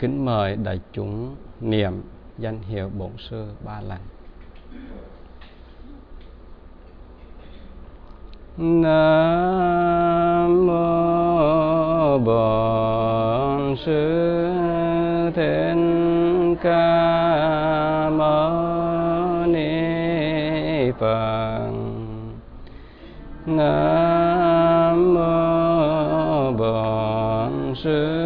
Kính mời đại chúng niệm danh hiệu Bổn Sư 3 lần. Nam mô Bổn Sư Thích Ca Mâu Ni Phật. Nam mô Bổn Sư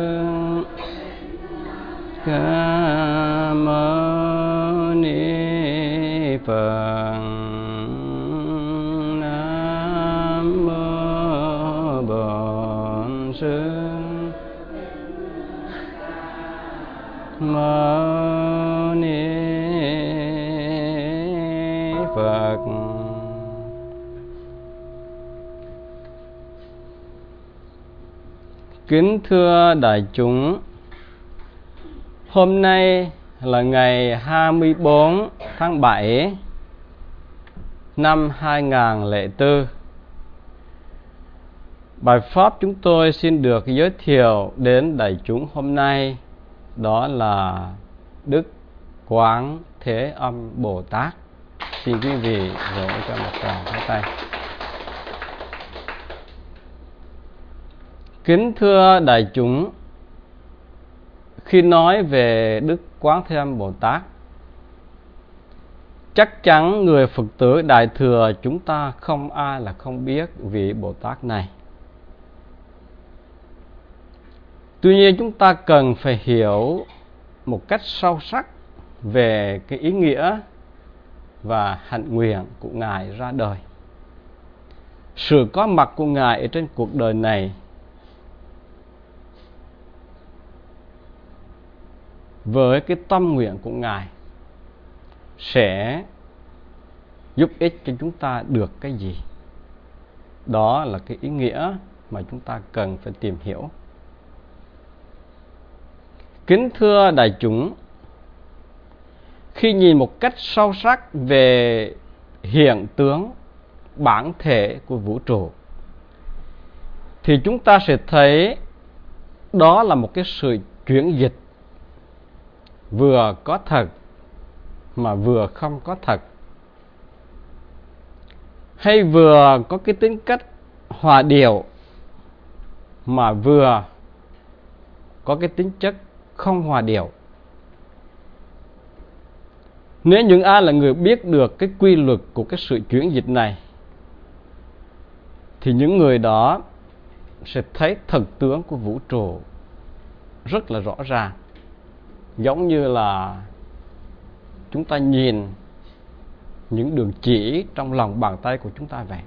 Ca Mâu Ni Phật. Nam mô Bổn Sư Mâu Ni Phật. Kính thưa đại chúng, hôm nay là ngày 24 tháng 7 năm 2004. Bài pháp chúng tôi xin được giới thiệu đến đại chúng hôm nay đó là Đức Quán Thế Âm Bồ Tát. Xin quý vị vỗ cho một tràng pháo tay. Kính thưa đại chúng, khi nói về Đức Quán Thế Âm Bồ Tát, chắc chắn người Phật tử Đại Thừa chúng ta không ai là không biết vị Bồ Tát này. Tuy nhiên chúng ta cần phải hiểu một cách sâu sắc về cái ý nghĩa và hạnh nguyện của Ngài ra đời. Sự có mặt của Ngài ở trên cuộc đời này với cái tâm nguyện của Ngài sẽ giúp ích cho chúng ta được cái gì? Đó là cái ý nghĩa mà chúng ta cần phải tìm hiểu. Kính thưa đại chúng, khi nhìn một cách sâu sắc về hiện tướng bản thể của vũ trụ thì chúng ta sẽ thấy đó là một cái sự chuyển dịch vừa có thật mà vừa không có thật, hay vừa có cái tính cách hòa điệu mà vừa có cái tính chất không hòa điệu. Nếu những ai là người biết được cái quy luật của cái sự chuyển dịch này thì những người đó sẽ thấy thực tướng của vũ trụ rất là rõ ràng, giống như là chúng ta nhìn những đường chỉ trong lòng bàn tay của chúng ta vậy.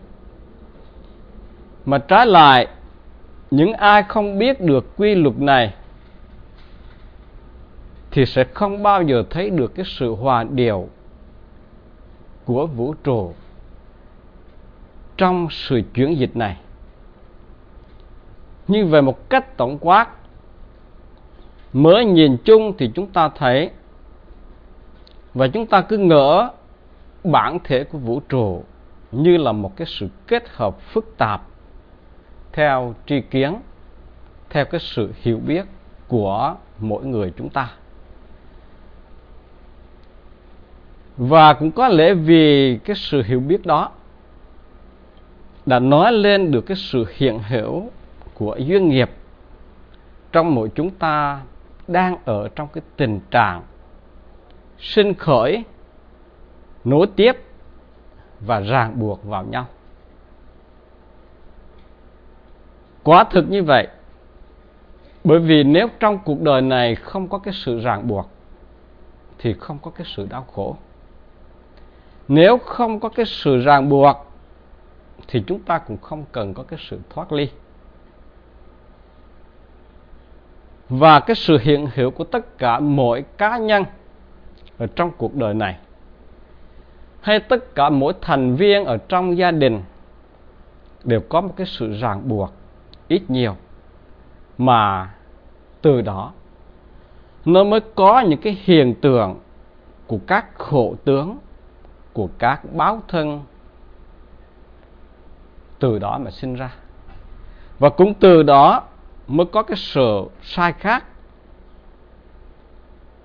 Mà trái lại, những ai không biết được quy luật này thì sẽ không bao giờ thấy được cái sự hòa điệu của vũ trụ trong sự chuyển dịch này. Như về một cách tổng quát, mới nhìn chung thì chúng ta thấy và chúng ta cứ ngỡ bản thể của vũ trụ như là một cái sự kết hợp phức tạp theo tri kiến, theo cái sự hiểu biết của mỗi người chúng ta. Và cũng có lẽ vì cái sự hiểu biết đó đã nói lên được cái sự hiện hữu của duyên nghiệp trong mỗi chúng ta đang ở trong cái tình trạng sinh khởi, nối tiếp và ràng buộc vào nhau. Quả thực như vậy, bởi vì nếu trong cuộc đời này không có cái sự ràng buộc thì không có cái sự đau khổ. Nếu không có cái sự ràng buộc thì chúng ta cũng không cần có cái sự thoát ly. Và cái sự hiện hữu của tất cả mỗi cá nhân ở trong cuộc đời này, hay tất cả mỗi thành viên ở trong gia đình, đều có một cái sự ràng buộc ít nhiều, mà từ đó nó mới có những cái hiện tượng của các khổ tướng, của các báo thân, từ đó mà sinh ra. Và cũng từ đó mới có cái sự sai khác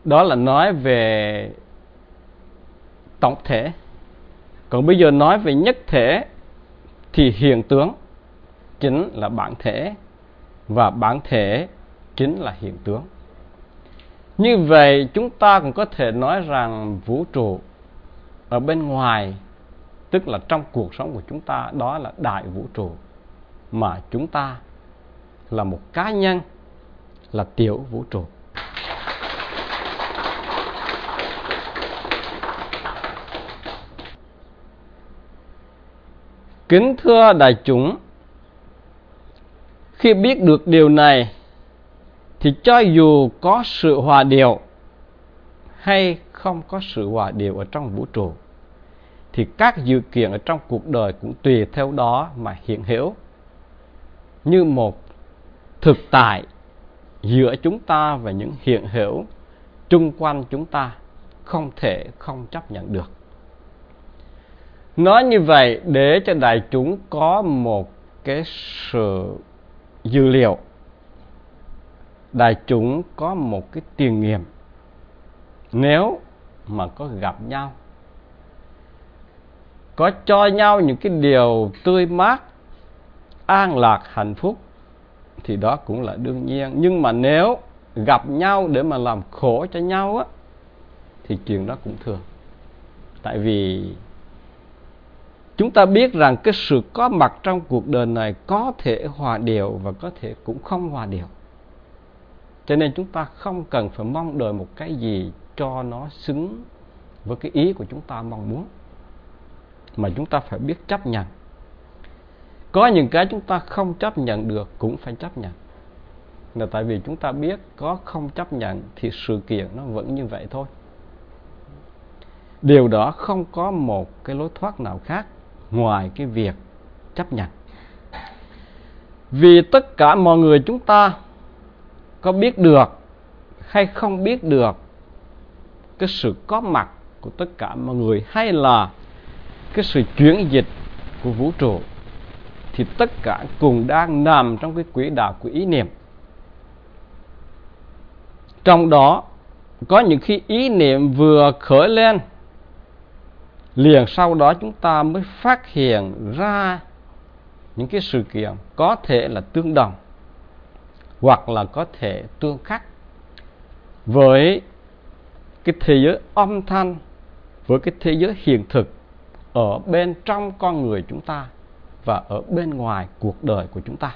Đó là nói về tổng thể. Còn bây giờ nói về nhất thể thì hiện tướng chính là bản thể, và bản thể chính là hiện tướng. Như vậy chúng ta cũng có thể nói rằng vũ trụ ở bên ngoài, tức là trong cuộc sống của chúng ta, đó là đại vũ trụ, mà chúng ta là một cá nhân, là tiểu vũ trụ. Kính thưa đại chúng, khi biết được điều này thì cho dù có sự hòa điệu hay không có sự hòa điệu ở trong vũ trụ, thì các sự kiện ở trong cuộc đời cũng tùy theo đó mà hiện hữu như một thực tại giữa chúng ta và những hiện hữu chung quanh chúng ta, không thể không chấp nhận được. Nói như vậy để cho đại chúng có một cái sự dữ liệu, đại chúng có một cái tiền nghiệm. Nếu mà có gặp nhau, có cho nhau những cái điều tươi mát, an lạc, hạnh phúc, thì đó cũng là đương nhiên. Nhưng mà nếu gặp nhau để mà làm khổ cho nhau á, thì chuyện đó cũng thường. Tại vì chúng ta biết rằng cái sự có mặt trong cuộc đời này có thể hòa điệu và có thể cũng không hòa điệu. Cho nên chúng ta không cần phải mong đợi một cái gì cho nó xứng với cái ý của chúng ta mong muốn, mà chúng ta phải biết chấp nhận. Có những cái chúng ta không chấp nhận được cũng phải chấp nhận, là tại vì chúng ta biết có không chấp nhận thì sự kiện nó vẫn như vậy thôi. Điều đó không có một cái lối thoát nào khác ngoài cái việc chấp nhận. Vì tất cả mọi người chúng ta có biết được hay không biết được cái sự có mặt của tất cả mọi người, hay là cái sự chuyển dịch của vũ trụ, thì tất cả cùng đang nằm trong cái quỹ đạo của ý niệm. Trong đó có những khi ý niệm vừa khởi lên, liền sau đó chúng ta mới phát hiện ra những cái sự kiện có thể là tương đồng hoặc là có thể tương khắc với cái thế giới âm thanh, với cái thế giới hiện thực ở bên trong con người chúng ta và ở bên ngoài cuộc đời của chúng ta.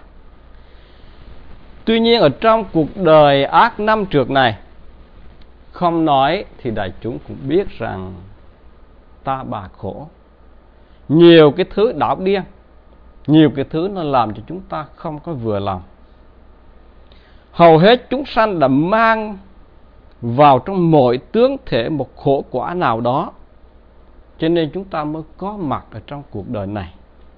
Tuy nhiên ở trong cuộc đời ác năm trược này, không nói thì đại chúng cũng biết rằng ta bà khổ. Nhiều cái thứ đảo điên, nhiều cái thứ nó làm cho chúng ta không có vừa lòng. Hầu hết chúng sanh đã mang vào trong mỗi tướng thể một khổ quả nào đó, cho nên chúng ta mới có mặt ở trong cuộc đời này.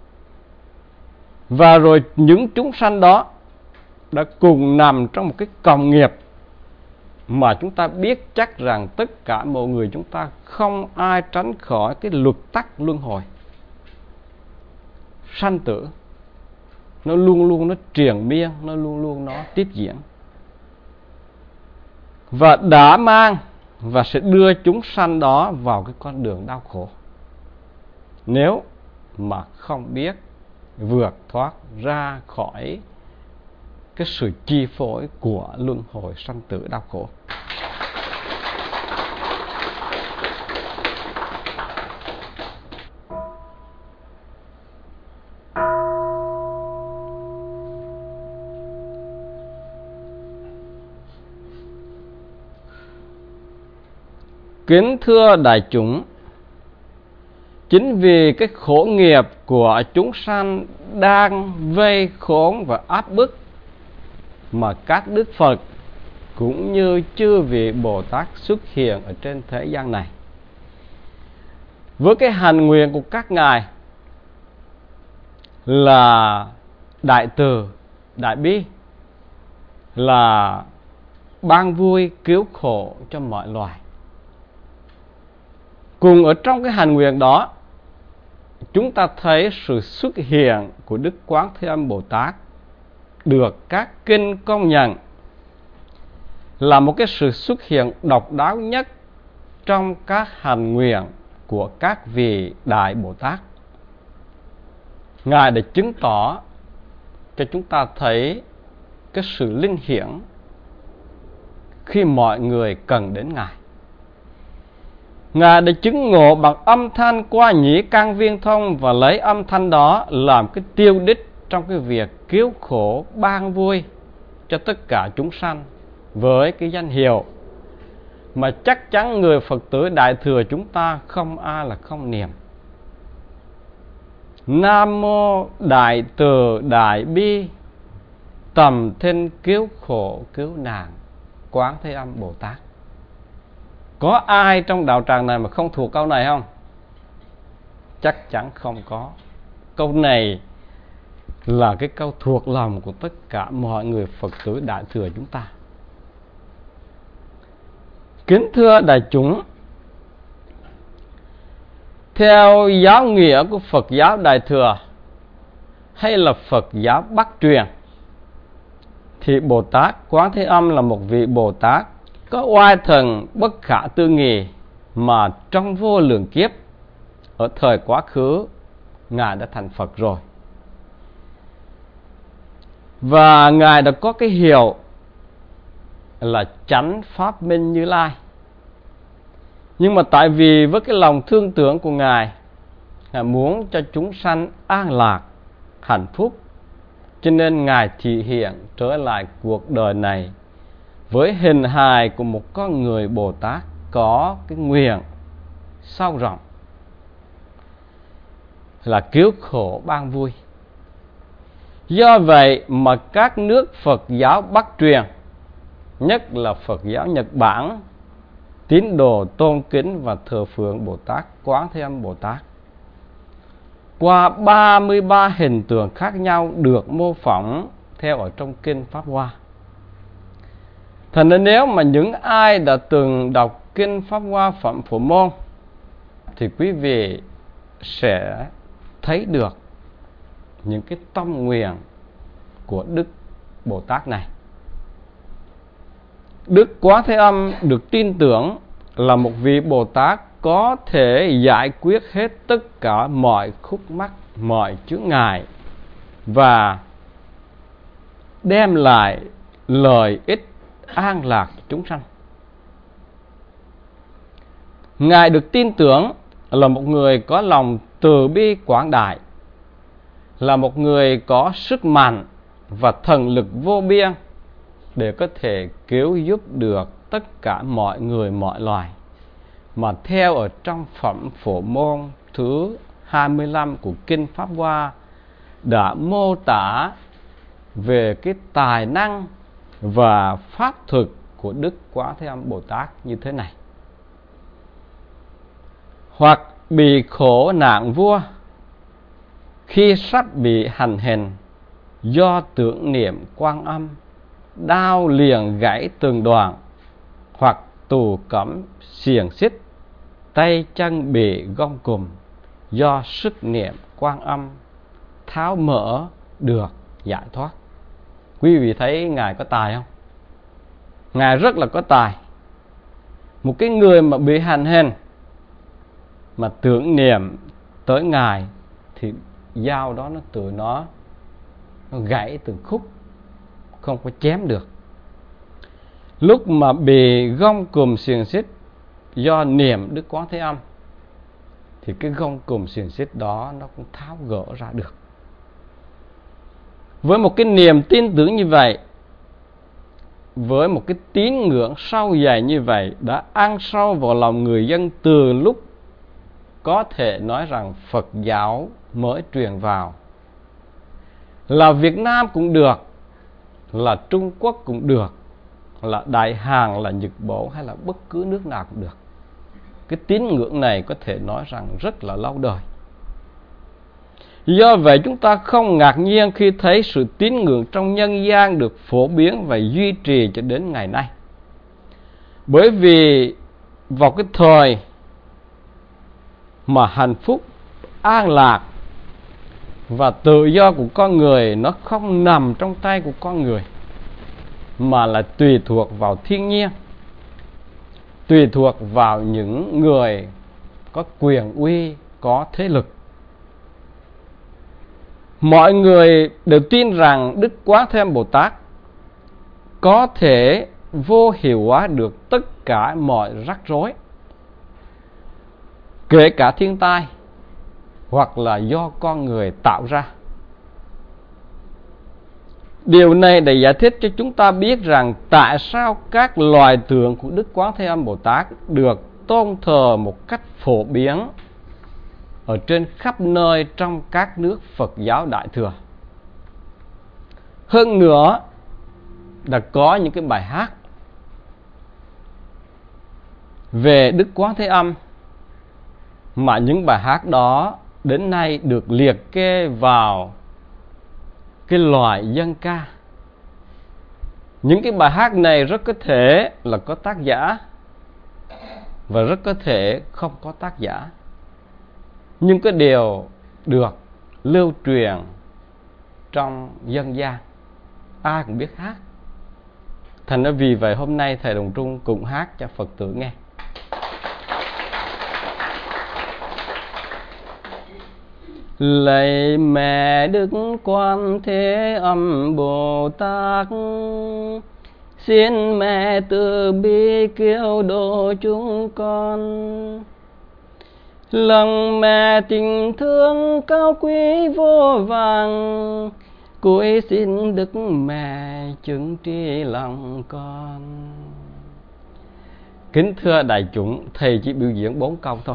Và rồi những chúng sanh đó đã cùng nằm trong một cái cộng nghiệp mà chúng ta biết chắc rằng tất cả mọi người chúng ta không ai tránh khỏi cái luật tắc luân hồi. Sanh tử nó luôn luôn nó triền miên, nó luôn luôn nó tiếp diễn, và đã mang và sẽ đưa chúng sanh đó vào cái con đường đau khổ nếu mà không biết vượt thoát ra khỏi cái sự chi phối của luân hồi sanh tử đau khổ. Kính thưa đại chúng, chính vì cái khổ nghiệp của chúng sanh đang vây khốn và áp bức mà các Đức Phật cũng như chư vị Bồ Tát xuất hiện ở trên thế gian này. Với cái hành nguyện của các ngài là đại từ, đại bi, là ban vui cứu khổ cho mọi loài. Cùng ở trong cái hành nguyện đó, chúng ta thấy sự xuất hiện của Đức Quán Thế Âm Bồ Tát được các kinh công nhận là một cái sự xuất hiện độc đáo nhất trong các hành nguyện của các vị Đại Bồ Tát. Ngài đã chứng tỏ cho chúng ta thấy cái sự linh hiển khi mọi người cần đến Ngài. Ngài đã chứng ngộ bằng âm thanh qua nhĩ căn viên thông, và lấy âm thanh đó làm cái tiêu đích trong cái việc cứu khổ ban vui cho tất cả chúng sanh với cái danh hiệu mà chắc chắn người Phật tử Đại Thừa chúng ta không ai là không niệm. Nam mô Đại Từ Đại Bi Tầm Thinh Cứu Khổ Cứu Nạn Quán Thế Âm Bồ Tát. Có ai trong đạo tràng này mà không thuộc câu này không? Chắc chắn không có. Câu này là cái câu thuộc lòng của tất cả mọi người Phật tử Đại Thừa chúng ta. Kính thưa đại chúng, theo giáo nghĩa của Phật giáo Đại Thừa hay là Phật giáo Bắc truyền, thì Bồ Tát Quán Thế Âm là một vị Bồ Tát có oai thần bất khả tư nghị, mà trong vô lượng kiếp ở thời quá khứ Ngài đã thành Phật rồi. Và Ngài đã có cái hiệu là Chánh Pháp Minh Như Lai. Nhưng mà tại vì với cái lòng thương tưởng của Ngài, Ngài muốn cho chúng sanh an lạc, hạnh phúc, cho nên Ngài thị hiện trở lại cuộc đời này với hình hài của một con người Bồ Tát có cái nguyện sâu rộng là cứu khổ ban vui. Do vậy mà các nước Phật giáo Bắc truyền, nhất là Phật giáo Nhật Bản, tín đồ tôn kính và thờ phượng Bồ Tát Quán Thế Âm Bồ Tát qua 33 hình tượng khác nhau được mô phỏng theo ở trong Kinh Pháp Hoa. Thành nên nếu mà những ai đã từng đọc Kinh Pháp Hoa Phẩm Phổ Môn thì quý vị sẽ thấy được những cái tâm nguyện của Đức Bồ Tát này. Đức Quán Thế Âm được tin tưởng là một vị Bồ Tát có thể giải quyết hết tất cả mọi khúc mắc, mọi chướng ngại và đem lại lợi ích an lạc cho chúng sanh. Ngài được tin tưởng là một người có lòng từ bi quảng đại, là một người có sức mạnh và thần lực vô biên để có thể cứu giúp được tất cả mọi người mọi loài. Mà theo ở trong Phẩm Phổ Môn thứ 25 của Kinh Pháp Hoa đã mô tả về cái tài năng và pháp thực của Đức Quán Thế Âm Bồ Tát như thế này: hoặc bị khổ nạn vua, khi sắp bị hành hình, do tưởng niệm Quan Âm, đao liền gãy từng đoạn, hoặc tù cấm xiềng xích, tay chân bị gông cùm, do sức niệm Quan Âm tháo mở được giải thoát. Quý vị thấy Ngài có tài không? Ngài rất là có tài. Một cái người mà bị hành hình mà tưởng niệm tới Ngài thì dao đó nó gãy từng khúc, không có chém được. Lúc mà bị gông cùm xiềng xích do niệm Đức Quán Thế Âm thì cái gông cùm xiềng xích đó nó cũng tháo gỡ ra được. Với một cái niềm tin tưởng như vậy, với một cái tín ngưỡng sâu dày như vậy, đã ăn sâu vào lòng người dân từ lúc có thể nói rằng Phật giáo mới truyền vào. Là Việt Nam cũng được, là Trung Quốc cũng được, là Đại Hàn, là Nhật Bản hay là bất cứ nước nào cũng được. Cái tín ngưỡng này có thể nói rằng rất là lâu đời. Do vậy chúng ta không ngạc nhiên khi thấy sự tín ngưỡng trong nhân gian được phổ biến và duy trì cho đến ngày nay. Bởi vì vào cái thời mà hạnh phúc, an lạc và tự do của con người nó không nằm trong tay của con người, mà là tùy thuộc vào thiên nhiên, tùy thuộc vào những người có quyền uy, có thế lực. Mọi người đều tin rằng Đức Quán Thế Âm Bồ Tát có thể vô hiệu hóa được tất cả mọi rắc rối, kể cả thiên tai hoặc là do con người tạo ra. Điều này để giải thích cho chúng ta biết rằng tại sao các loài tượng của Đức Quán Thế Âm Bồ Tát được tôn thờ một cách phổ biến ở trên khắp nơi trong các nước Phật giáo Đại Thừa. Hơn nữa, đã có những cái bài hát về Đức Quán Thế Âm mà những bài hát đó đến nay được liệt kê vào cái loại dân ca. Những cái bài hát này rất có thể là có tác giả và rất có thể không có tác giả, nhưng cái điều được lưu truyền trong dân gian, ai cũng biết hát. Thành ra vì vậy hôm nay Thầy Đồng Trung cũng hát cho Phật tử nghe. Lạy mẹ Đức Quan Thế Âm Bồ Tát, xin mẹ từ bi cứu độ chúng con. Lòng mẹ tình thương cao quý vô vàng, cúi xin Đức Mẹ chứng tri lòng con. Kính thưa đại chúng, Thầy chỉ biểu diễn 4 câu thôi.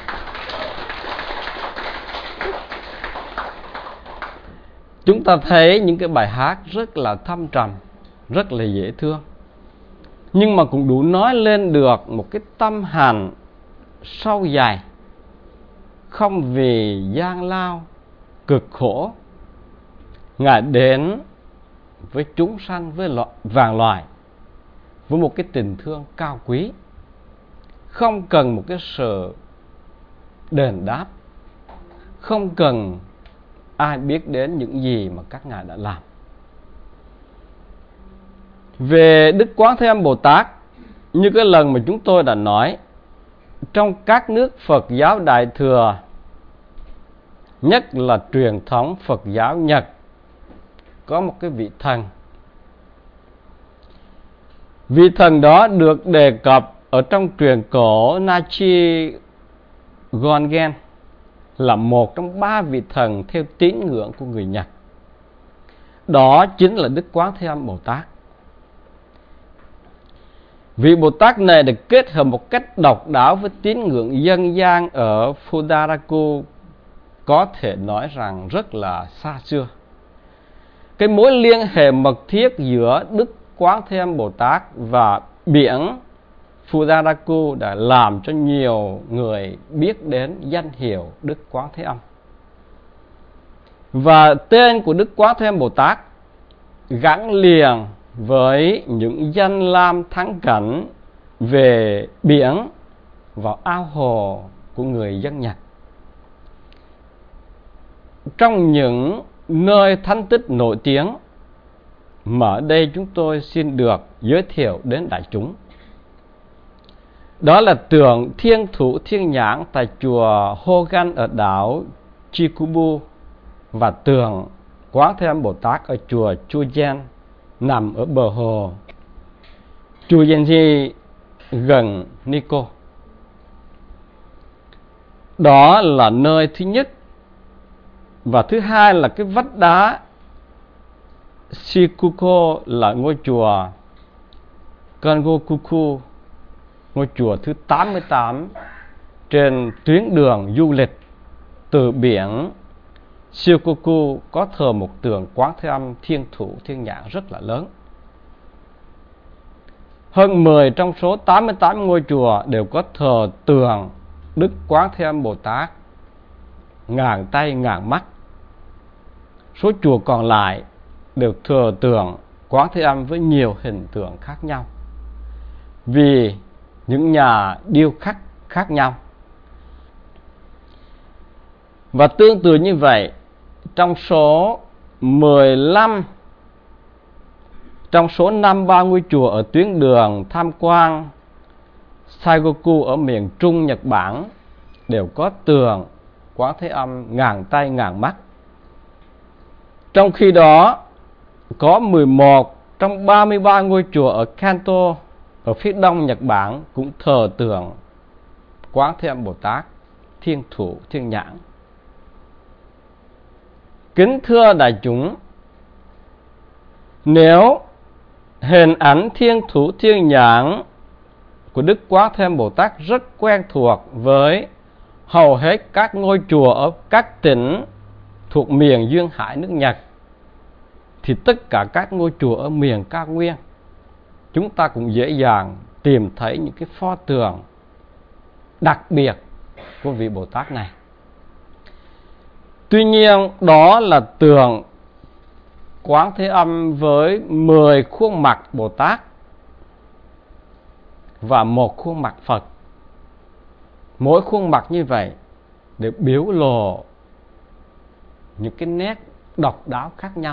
Chúng ta thấy những cái bài hát rất là thâm trầm, rất là dễ thương, nhưng mà cũng đủ nói lên được một cái tâm hạnh sâu dày, không vì gian lao, cực khổ, Ngài đến với chúng sanh, với vạn loài, với một cái tình thương cao quý, không cần một cái sự đền đáp, không cần ai biết đến những gì mà các ngài đã làm. Về Đức Quán Thế Âm Bồ Tát, như cái lần mà chúng tôi đã nói, trong các nước Phật giáo Đại Thừa, nhất là truyền thống Phật giáo Nhật, có một cái vị thần. Vị thần đó được đề cập ở trong truyền cổ Nachi Gongen là một trong 3 vị thần theo tín ngưỡng của người Nhật. Đó chính là Đức Quán Thế Âm Bồ Tát. Vị Bồ Tát này được kết hợp một cách độc đáo với tín ngưỡng dân gian ở Fudaraku, có thể nói rằng rất là xa xưa. Cái mối liên hệ mật thiết giữa Đức Quán Thế Âm Bồ Tát và biển Fudaraku đã làm cho nhiều người biết đến danh hiệu Đức Quán Thế Âm. Và tên của Đức Quán Thế Âm Bồ Tát gắn liền với những danh lam thắng cảnh về biển và ao hồ của người dân Nhật. Trong những nơi thánh tích nổi tiếng mà ở đây chúng tôi xin được giới thiệu đến đại chúng, đó là tượng Thiên Thủ Thiên Nhãn tại chùa Hogan ở đảo Chikubu và tượng Quán Thế Âm Bồ Tát ở chùa Chujen nằm ở bờ hồ Chujenji gần Nikko. Đó là nơi thứ nhất. Và thứ hai là cái vách đá Shikuko là ngôi chùa Kangokuku, ngôi chùa thứ 88 trên tuyến đường du lịch từ biển Shikoku, có thờ một tượng Quán Thế Âm Thiên Thủ Thiên Nhãn rất là lớn. Hơn 10 trong số 88 ngôi chùa đều có thờ tượng Đức Quán Thế Âm Bồ Tát ngàn tay ngàn mắt. Số chùa còn lại đều thờ tượng Quán Thế Âm với nhiều hình tượng khác nhau, vì những nhà điêu khắc khác nhau. Và tương tự như vậy, trong số 15 Trong số 53 ngôi chùa ở tuyến đường tham quan Saigoku ở miền Trung Nhật Bản đều có tượng Quán Thế Âm ngàn tay ngàn mắt. Trong khi đó, có 11 trong 33 ngôi chùa ở Kanto ở phía đông Nhật Bản cũng thờ tượng Quán Thế Âm Bồ Tát thiên thủ thiên nhãn. Kính thưa đại chúng, nếu hình ảnh thiên thủ thiên nhãn của Đức Quán Thế Âm Bồ Tát rất quen thuộc với hầu hết các ngôi chùa ở các tỉnh thuộc miền Duyên Hải nước Nhật, thì tất cả các ngôi chùa ở miền Cao Nguyên chúng ta cũng dễ dàng tìm thấy những cái pho tượng đặc biệt của vị Bồ Tát này. Tuy nhiên, đó là tượng Quán Thế Âm với 10 khuôn mặt Bồ Tát và 1 khuôn mặt Phật. Mỗi khuôn mặt như vậy để biểu lộ những cái nét độc đáo khác nhau.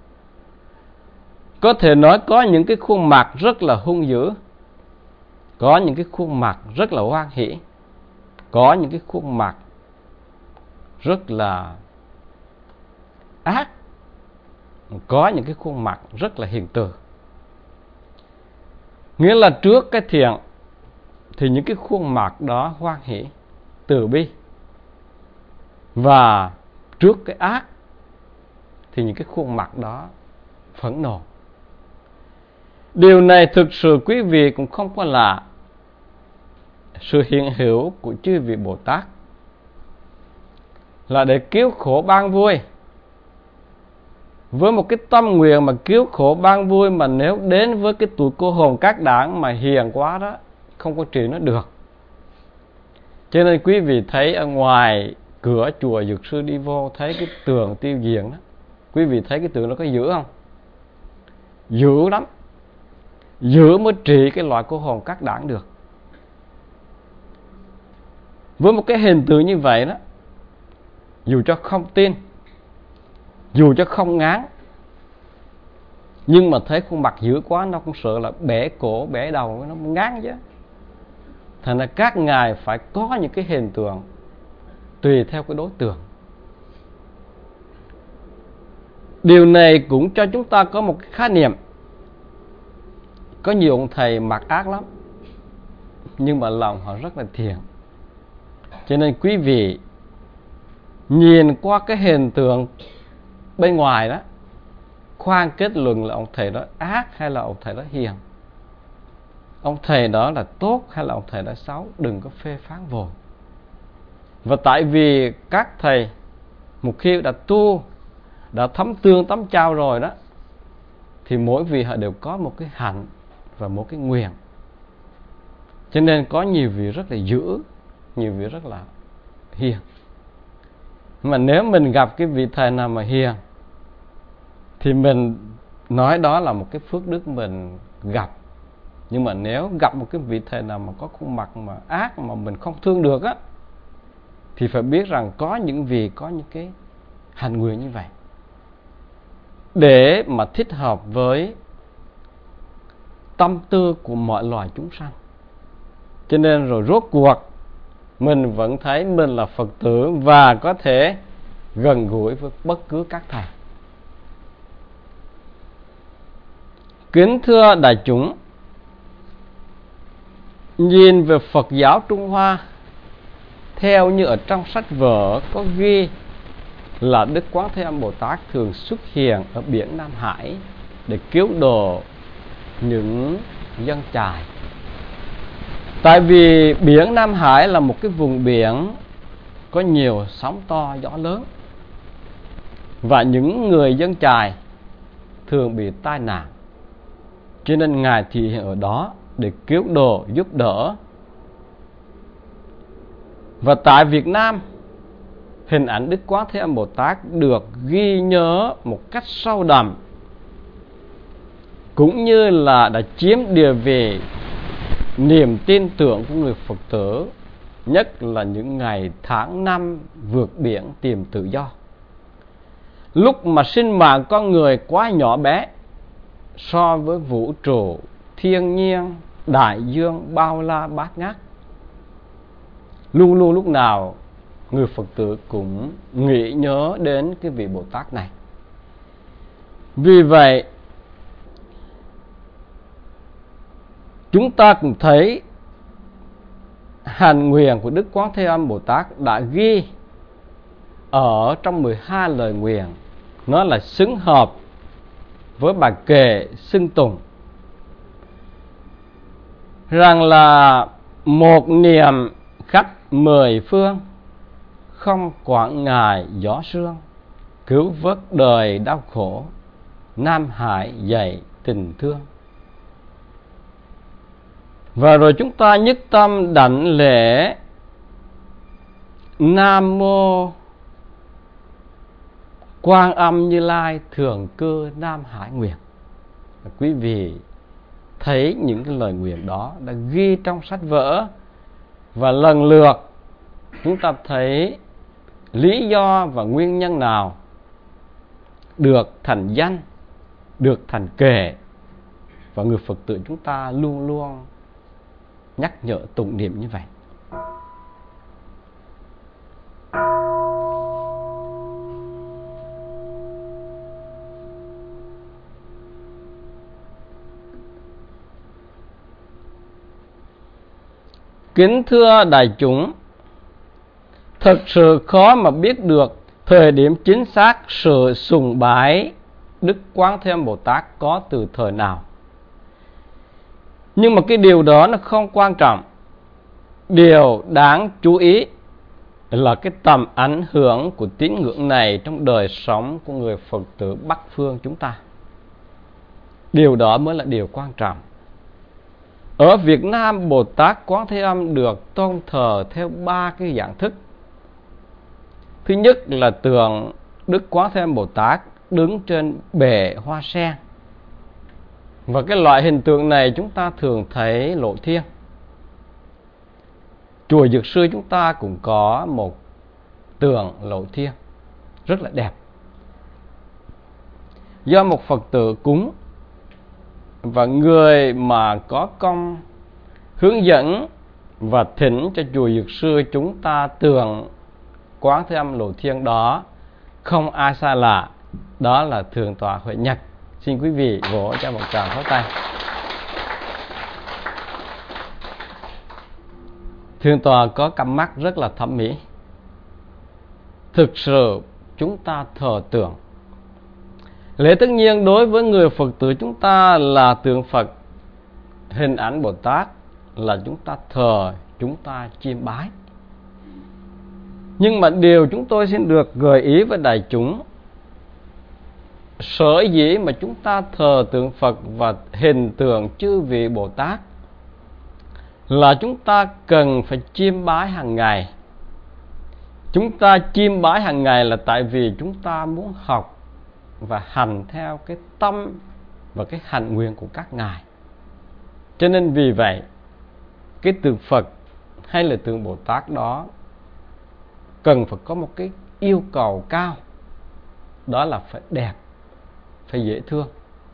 Có thể nói có những cái khuôn mặt rất là hung dữ, có những cái khuôn mặt rất là hoan hỷ, có những cái khuôn mặt rất là ác, có những cái khuôn mặt rất là hiền từ. Nghĩa là trước cái thiện thì những cái khuôn mặt đó hoan hỷ, từ bi, và trước cái ác thì những cái khuôn mặt đó phẫn nộ. Điều này thực sự quý vị cũng không có lạ. Sự hiện hữu của chư vị Bồ Tát là để cứu khổ ban vui. Với một cái tâm nguyện mà cứu khổ ban vui, mà nếu đến với cái tuổi cô hồn các đảng mà hiền quá đó, không có trị nó được. Cho nên quý vị thấy ở ngoài cửa chùa Dược Sư đi vô, thấy cái tường Tiêu Diền đó, quý vị thấy cái tường nó có dữ không? Dữ lắm. Dữ mới trị cái loại cô hồn các đảng được. Với một cái hình tượng như vậy đó, dù cho không tin, dù cho không ngán, nhưng mà thấy khuôn mặt dữ quá, nó cũng sợ là bẻ cổ, bẻ đầu, nó ngán chứ. Thành ra các ngài phải có những cái hình tượng tùy theo cái đối tượng. Điều này cũng cho chúng ta có một cái khái niệm. Có nhiều ông thầy mặt ác lắm, nhưng mà lòng họ rất là thiện. Cho nên quý vị nhìn qua cái hình tượng bên ngoài đó, khoan kết luận là ông thầy đó ác hay là ông thầy đó hiền, ông thầy đó là tốt hay là ông thầy đó xấu. Đừng có phê phán vội. Và tại vì các thầy một khi đã tu, đã thấm tương tấm trao rồi đó, thì mỗi vị họ đều có một cái hạnh và một cái nguyện. Cho nên có nhiều vị rất là dữ, nhiều vị rất là hiền. Mà nếu mình gặp cái vị thầy nào mà hiền, thì mình nói đó là một cái phước đức mình gặp. Nhưng mà nếu gặp một cái vị thầy nào mà có khuôn mặt mà ác mà mình không thương được á, thì phải biết rằng có những vị có những cái hành nguyện như vậy để mà thích hợp với tâm tư của mọi loài chúng sanh. Cho nên rồi rốt cuộc mình vẫn thấy mình là Phật tử và có thể gần gũi với bất cứ các thầy. Kính thưa đại chúng, nhìn về Phật giáo Trung Hoa, theo như ở trong sách vở có ghi là Đức Quán Thế Âm Bồ Tát thường xuất hiện ở biển Nam Hải để cứu độ những dân chài. Tại vì biển Nam Hải là một cái vùng biển có nhiều sóng to, gió lớn, và những người dân chài thường bị tai nạn. Cho nên Ngài thị hiện ở đó để cứu độ, giúp đỡ. Và tại Việt Nam, hình ảnh Đức Quán Thế Âm Bồ Tát được ghi nhớ một cách sâu đậm, cũng như là đã chiếm địa vị niềm tin tưởng của người Phật tử, nhất là những ngày tháng năm vượt biển tìm tự do. Lúc mà sinh mạng con người quá nhỏ bé, so với vũ trụ, thiên nhiên, đại dương bao la bát ngát. Luôn luôn lúc nào người Phật tử cũng nghĩ nhớ đến cái vị Bồ Tát này. Vì vậy chúng ta cũng thấy hạnh nguyện của Đức Quán Thế Âm Bồ Tát đã ghi ở trong 12 lời nguyện. Nó là xứng hợp với bài kệ xưng tùng rằng là một niệm khách mười phương, không quản ngại gió sương, cứu vớt đời đau khổ, Nam Hải dạy tình thương. Và rồi chúng ta nhất tâm đảnh lễ Nam Mô Quan Âm Như Lai Thường Cư Nam Hải Nguyện. Quý vị thấy những cái lời nguyện đó đã ghi trong sách vở, và lần lượt chúng ta thấy lý do và nguyên nhân nào được thành danh, được thành kệ, và người Phật tử chúng ta luôn luôn nhắc nhở tụng niệm như vậy. Kính thưa đại chúng, thật sự khó mà biết được thời điểm chính xác sự sùng bái Đức Quán Thế Âm Bồ Tát có từ thời nào. Nhưng mà cái điều đó nó không quan trọng. Điều đáng chú ý là cái tầm ảnh hưởng của tín ngưỡng này trong đời sống của người Phật tử Bắc phương chúng ta. Điều đó mới là điều quan trọng. Ở Việt Nam, Bồ Tát Quán Thế Âm được tôn thờ theo 3 cái dạng thức. Thứ nhất là tượng Đức Quán Thế Âm Bồ Tát đứng trên bệ hoa sen. Và cái loại hình tượng này chúng ta thường thấy Lộ Thiên. Chùa Dược Sư chúng ta cũng có một tượng Lộ Thiên rất là đẹp, do một Phật tử cúng, và người mà có công hướng dẫn và thỉnh cho chùa Dược Sư chúng ta tượng Quán Thế Âm Lộ Thiên đó không ai xa lạ, đó là Thượng tọa Huệ Nhật. Xin quý vị vỗ cho một tràng pháo tay. Thượng tọa có cặp mắt rất là thẩm mỹ. Thực sự chúng ta thờ tượng. Lẽ tất nhiên đối với người Phật tử chúng ta là tượng Phật, hình ảnh Bồ Tát là chúng ta thờ, chúng ta chiêm bái. Nhưng mà điều chúng tôi xin được gợi ý với đại chúng, sở dĩ mà chúng ta thờ tượng Phật và hình tượng chư vị Bồ Tát là chúng ta cần phải chiêm bái hàng ngày. Chúng ta chiêm bái hàng ngày là tại vì chúng ta muốn học và hành theo cái tâm và cái hạnh nguyện của các ngài. Cho nên vì vậy, cái tượng Phật hay là tượng Bồ Tát đó cần phải có một cái yêu cầu cao, đó là phải đẹp, phải dễ thương.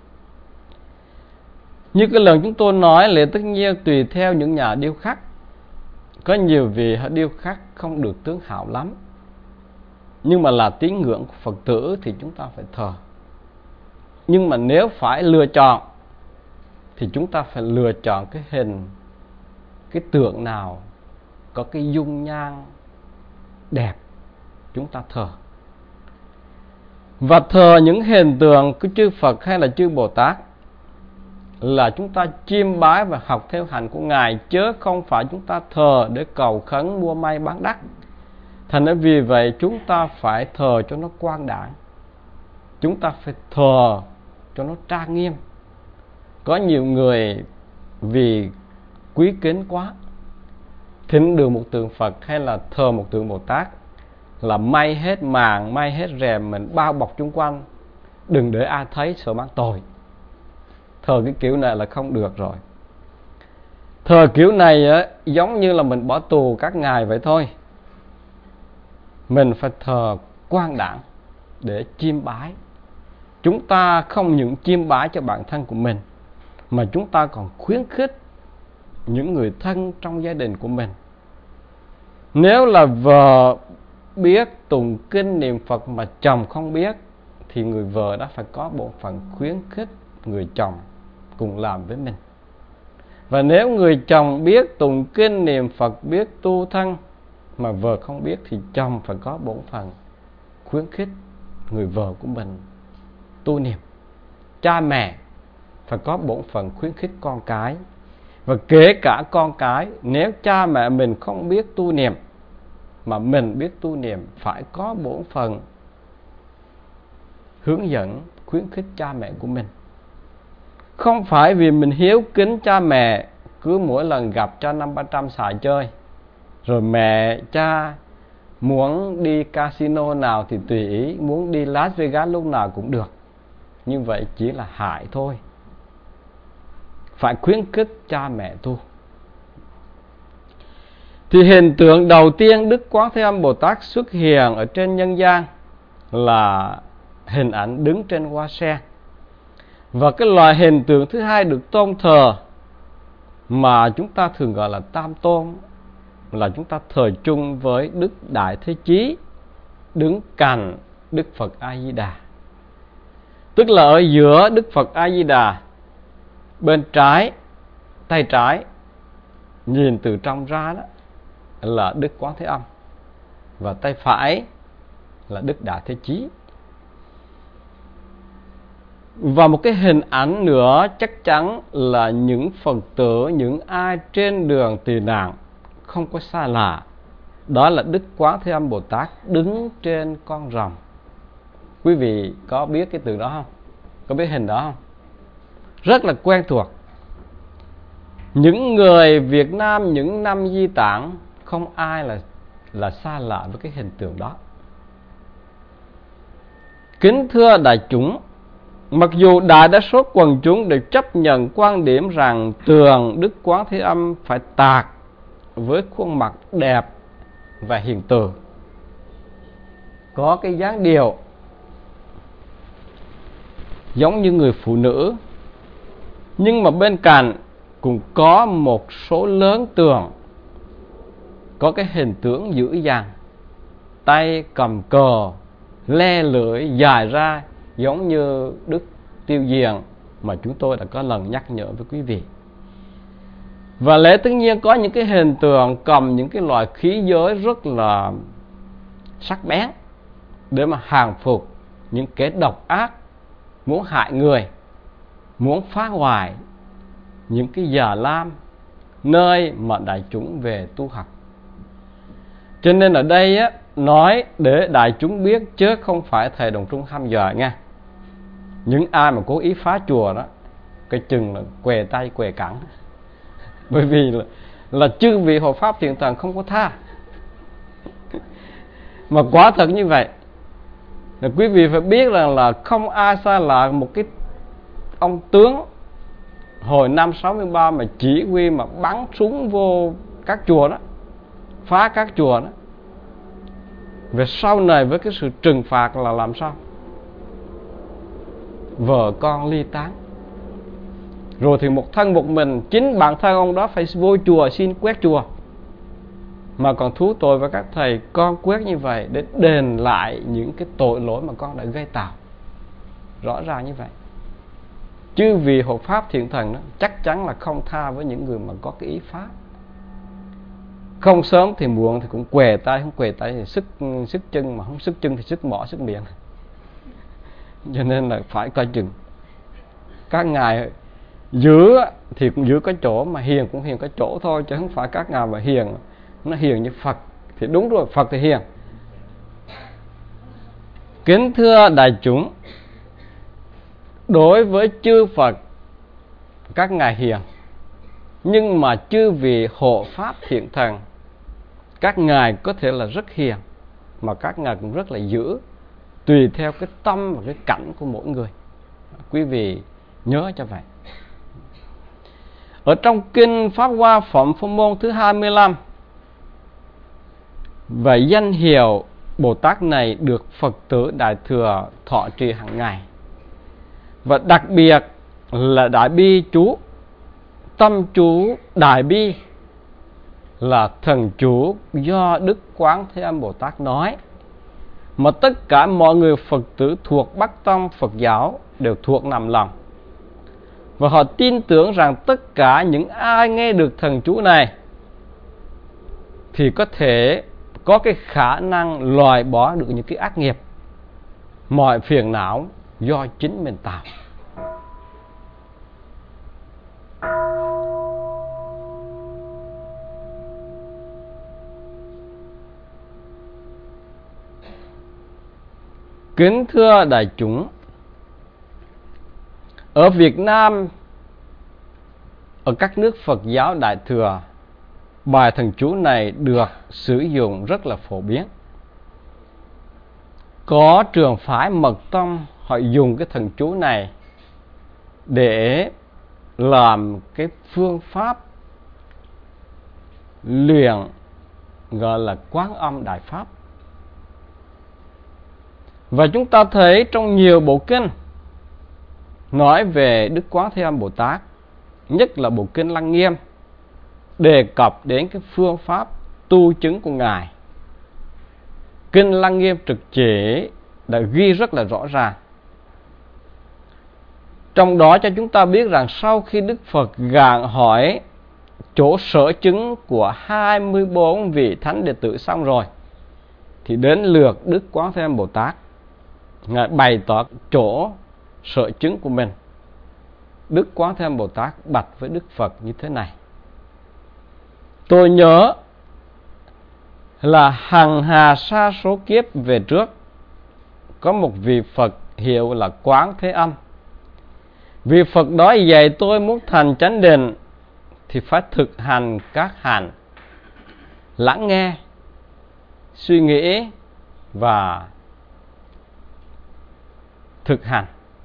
Như cái lần chúng tôi nói là tất nhiên tùy theo những nhà điêu khắc, có nhiều vị họ điêu khắc không được tướng hảo lắm, nhưng mà là tín ngưỡng của Phật tử thì chúng ta phải thờ. Nhưng mà nếu phải lựa chọn thì chúng ta phải lựa chọn cái hình, cái tượng nào có cái dung nhan đẹp chúng ta thờ. Và thờ những hình tượng của chư Phật hay là chư Bồ Tát là chúng ta chiêm bái và học theo hành của ngài, chứ không phải chúng ta thờ để cầu khấn mua may bán đắt. Thành ra vì vậy chúng ta phải thờ cho nó quang đãng, chúng ta phải thờ cho nó trang nghiêm. Có nhiều người vì quý kính quá, thỉnh được một tượng Phật hay là thờ một tượng Bồ Tát là may hết màn, may hết rèm, mình bao bọc chung quanh, đừng để ai thấy sợ mắc tội. Thờ cái kiểu này là không được rồi. Thờ kiểu này á, giống như là mình bỏ tù các ngài vậy thôi. Mình phải thờ quang đãng để chiêm bái, chúng ta không những chiêm bái cho bản thân của mình, mà chúng ta còn khuyến khích những người thân trong gia đình của mình. Nếu là vợ biết tụng kinh niệm Phật mà chồng không biết, thì người vợ đó phải có bổn phận khuyến khích người chồng cùng làm với mình. Và nếu người chồng biết tụng kinh niệm Phật, biết tu thân mà vợ không biết, thì chồng phải có bổn phận khuyến khích người vợ của mình tu niệm. Cha mẹ phải có bổn phận khuyến khích con cái. Và kể cả con cái, nếu cha mẹ mình không biết tu niệm mà mình biết tu niệm, phải có bổn phận hướng dẫn, khuyến khích cha mẹ của mình. Không phải vì mình hiếu kính cha mẹ, cứ mỗi lần gặp cho 500-300 xài chơi, rồi mẹ cha muốn đi casino nào thì tùy ý, muốn đi Las Vegas lúc nào cũng được. Như vậy chỉ là hại thôi. Phải khuyến khích cha mẹ tu. Thì hình tượng đầu tiên Đức Quán Thế Âm Bồ Tát xuất hiện ở trên nhân gian là hình ảnh đứng trên hoa sen. Và cái loại hình tượng thứ hai được tôn thờ mà chúng ta thường gọi là Tam Tôn, là chúng ta thờ chung với Đức Đại Thế Chí đứng cạnh Đức Phật A Di Đà. Tức là ở giữa Đức Phật A Di Đà, bên trái, tay trái nhìn từ trong ra đó là Đức Quán Thế Âm, và tay phải là Đức Đại Thế Chí. Và một cái hình ảnh nữa chắc chắn là những Phật tử, những ai trên đường tị nạn không có xa lạ, đó là Đức Quán Thế Âm Bồ Tát đứng trên con rồng. Quý vị có biết cái từ đó không? Có biết hình đó không? Rất là quen thuộc. Những người Việt Nam những năm Di Tản không ai là xa lạ với cái hình tượng đó. Kính thưa đại chúng, mặc dù đại đa số quần chúng đều chấp nhận quan điểm rằng tượng Đức Quán Thế Âm phải tạc với khuôn mặt đẹp và hiền từ, có cái dáng điệu giống như người phụ nữ, nhưng mà bên cạnh cũng có một số lớn tượng có cái hình tướng dữ dằn, tay cầm cờ, le lưỡi dài ra giống như Đức Tiêu Diền mà chúng tôi đã có lần nhắc nhở với quý vị. Và lẽ tất nhiên có những cái hình tượng cầm những cái loại khí giới rất là sắc bén để mà hàng phục những kẻ độc ác muốn hại người, muốn phá hoại những cái già lam nơi mà đại chúng về tu học. Cho nên ở đây á, nói để đại chúng biết chứ không phải thầy Đồng Trung hăm dọa nha. Những ai mà cố ý phá chùa đó, cái chừng là què tay què cẳng. Bởi vì là chư vị hộ pháp thiện thần không có tha. Mà quả thật như vậy, là quý vị phải biết rằng là không ai xa lạ một cái ông tướng hồi năm 63 mà chỉ huy mà bắn súng vô các chùa đó, phá các chùa đó. Về sau này với cái sự trừng phạt là làm sao? Vợ con ly tán. Rồi thì một thân một mình, chính bản thân ông đó phải vô chùa xin quét chùa, mà còn thú tội với các thầy con quét như vậy để đền lại những cái tội lỗi mà con đã gây tạo. Rõ ràng như vậy. Chứ vì hộ pháp thiện thần đó chắc chắn là không tha với những người mà có cái ý phá. Không sớm thì muộn thì cũng què tay, không què tay thì sức chân, mà không sức chân thì sức mỏ, sức miệng. Cho nên là phải coi chừng. Các ngài giữ thì cũng giữ có chỗ, mà hiền cũng hiền có chỗ thôi, chứ không phải các ngài mà hiền nó hiền như Phật. Thì đúng rồi, Phật thì hiền. Kính thưa đại chúng, đối với chư Phật các ngài hiền, nhưng mà chư vị hộ pháp thiện thần các ngài có thể là rất hiền, mà các ngài cũng rất là dữ, tùy theo cái tâm và cái cảnh của mỗi người. Quý vị nhớ cho vậy. Ở trong kinh Pháp Hoa Phẩm Phổ Môn thứ 25, và danh hiệu Bồ Tát này được Phật tử Đại Thừa thọ trì hàng ngày. Và đặc biệt là Đại Bi chú, tâm chú Đại Bi là thần chú do Đức Quán Thế Âm Bồ Tát nói, mà tất cả mọi người Phật tử thuộc Bắc Tông Phật giáo đều thuộc nằm lòng. Và họ tin tưởng rằng tất cả những ai nghe được thần chú này thì có thể có cái khả năng loại bỏ được những cái ác nghiệp, mọi phiền não do chính mình tạo. Kính thưa đại chúng, ở Việt Nam, ở các nước Phật giáo Đại Thừa, bài thần chú này được sử dụng rất là phổ biến. Có trường phái Mật Tông họ dùng cái thần chú này để làm cái phương pháp luyện gọi là Quán Âm Đại Pháp. Và chúng ta thấy trong nhiều bộ kinh nói về Đức Quán Thế Âm Bồ Tát, nhất là bộ kinh Lăng Nghiêm, đề cập đến cái phương pháp tu chứng của Ngài. Kinh Lăng Nghiêm Trực Chỉ đã ghi rất là rõ ràng. Trong đó cho chúng ta biết rằng sau khi Đức Phật gạn hỏi chỗ sở chứng của 24 vị thánh đệ tử xong rồi, thì đến lượt Đức Quán Thế Âm Bồ Tát. Ngài bày tỏ chỗ sở chứng của mình. Đức Quán Thế Âm Bồ Tát bạch với Đức Phật như thế này: tôi nhớ là hằng hà sa số kiếp về trước, có một vị Phật hiệu là Quán Thế Âm. Vị Phật đó dạy tôi muốn thành chánh định thì phải thực hành các hành lắng nghe, suy nghĩ và thực hành.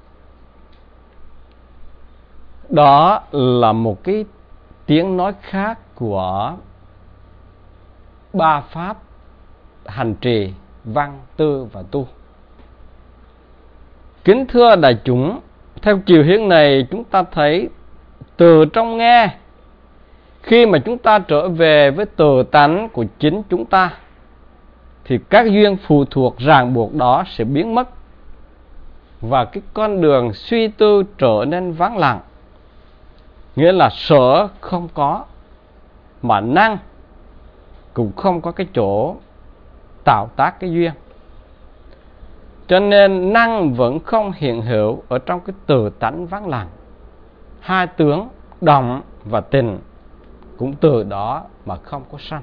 Đó là một cái tiếng nói khác của ba pháp hành trì, văn, tư và tu. Kính thưa đại chúng, theo chiều hướng này chúng ta thấy từ trong nghe, khi mà chúng ta trở về với tự tánh của chính chúng ta thì các duyên phụ thuộc ràng buộc đó sẽ biến mất, và cái con đường suy tư trở nên vắng lặng. Nghĩa là sở không có, mà năng cũng không có cái chỗ tạo tác cái duyên. Cho nên năng vẫn không hiện hữu ở trong cái tự tánh vắng lặng. Hai tướng động và tình cũng từ đó mà không có sanh.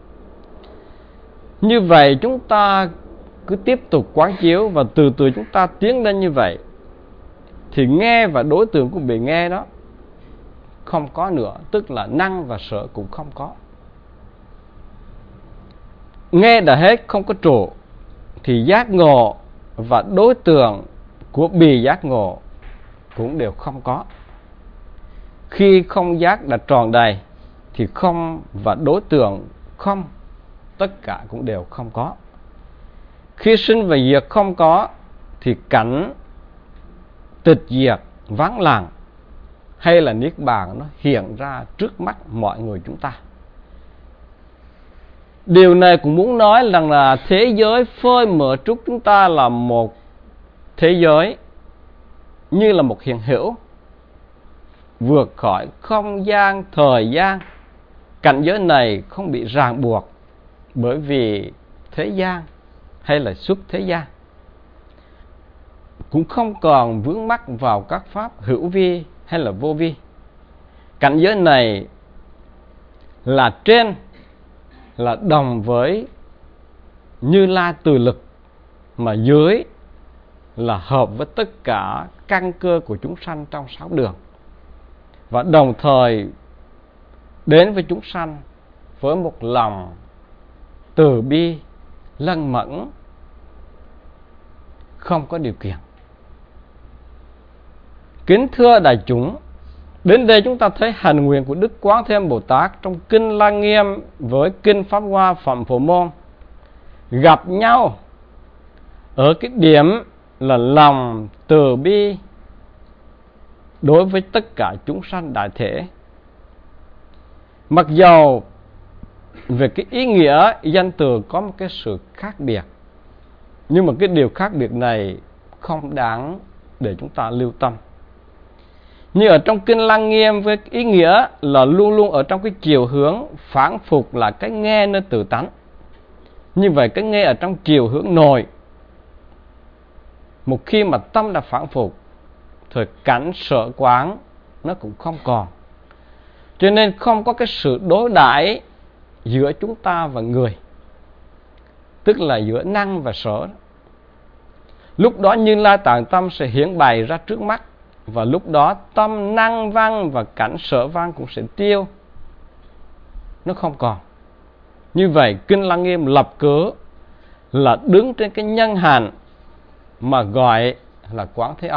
Như vậy chúng ta cứ tiếp tục quán chiếu, và từ từ chúng ta tiến lên như vậy thì nghe và đối tượng của bị nghe đó không có nữa, tức là năng và sở cũng không có. Nghe đã hết, không có trụ, thì giác ngộ và đối tượng của bị giác ngộ cũng đều không có. Khi không giác đã tròn đầy thì không và đối tượng không, tất cả cũng đều không có. Khi sinh và diệt không có thì cảnh tịch diệt vắng lặng hay là niết bàn nó hiện ra trước mắt mọi người chúng ta. Điều này cũng muốn nói rằng là thế giới phơi mở trước chúng ta là một thế giới như là một hiện hữu, vượt khỏi không gian, thời gian. Cảnh giới này không bị ràng buộc bởi vì thế gian hay là xuất thế gian, cũng không còn vướng mắc vào các pháp hữu vi hay là vô vi. Cảnh giới này là trên, là đồng với Như Lai Từ Lực, mà dưới là hợp với tất cả căn cơ của chúng sanh trong sáu đường, và đồng thời đến với chúng sanh với một lòng từ bi, lân mẫn, không có điều kiện. Kính thưa đại chúng, đến đây chúng ta thấy hành nguyện của Đức Quán Thế Âm Bồ Tát trong Kinh Lăng Nghiêm với Kinh Pháp Hoa Phẩm Phổ Môn gặp nhau ở cái điểm là lòng từ bi, đối với tất cả chúng sanh đại thể. Mặc dầu về cái ý nghĩa danh từ có một cái sự khác biệt, nhưng mà cái điều khác biệt này không đáng để chúng ta lưu tâm. Như ở trong Kinh Lăng Nghiêm với ý nghĩa là luôn luôn ở trong cái chiều hướng phản phục là cái nghe nơi tự tánh. Như vậy cái nghe ở trong chiều hướng nội, một khi mà tâm đã phản phục thì cảnh sở quán nó cũng không còn. Cho nên không có cái sự đối đãi giữa chúng ta và người, tức là giữa năng và sở. Lúc đó Như Lai Tạng Tâm sẽ hiển bày ra trước mắt, và lúc đó tâm năng văn và cảnh sở văn cũng sẽ tiêu, nó không còn. Như vậy Kinh Lăng Nghiêm lập cớ là đứng trên cái nhân hành mà gọi là Quán Thế Âm.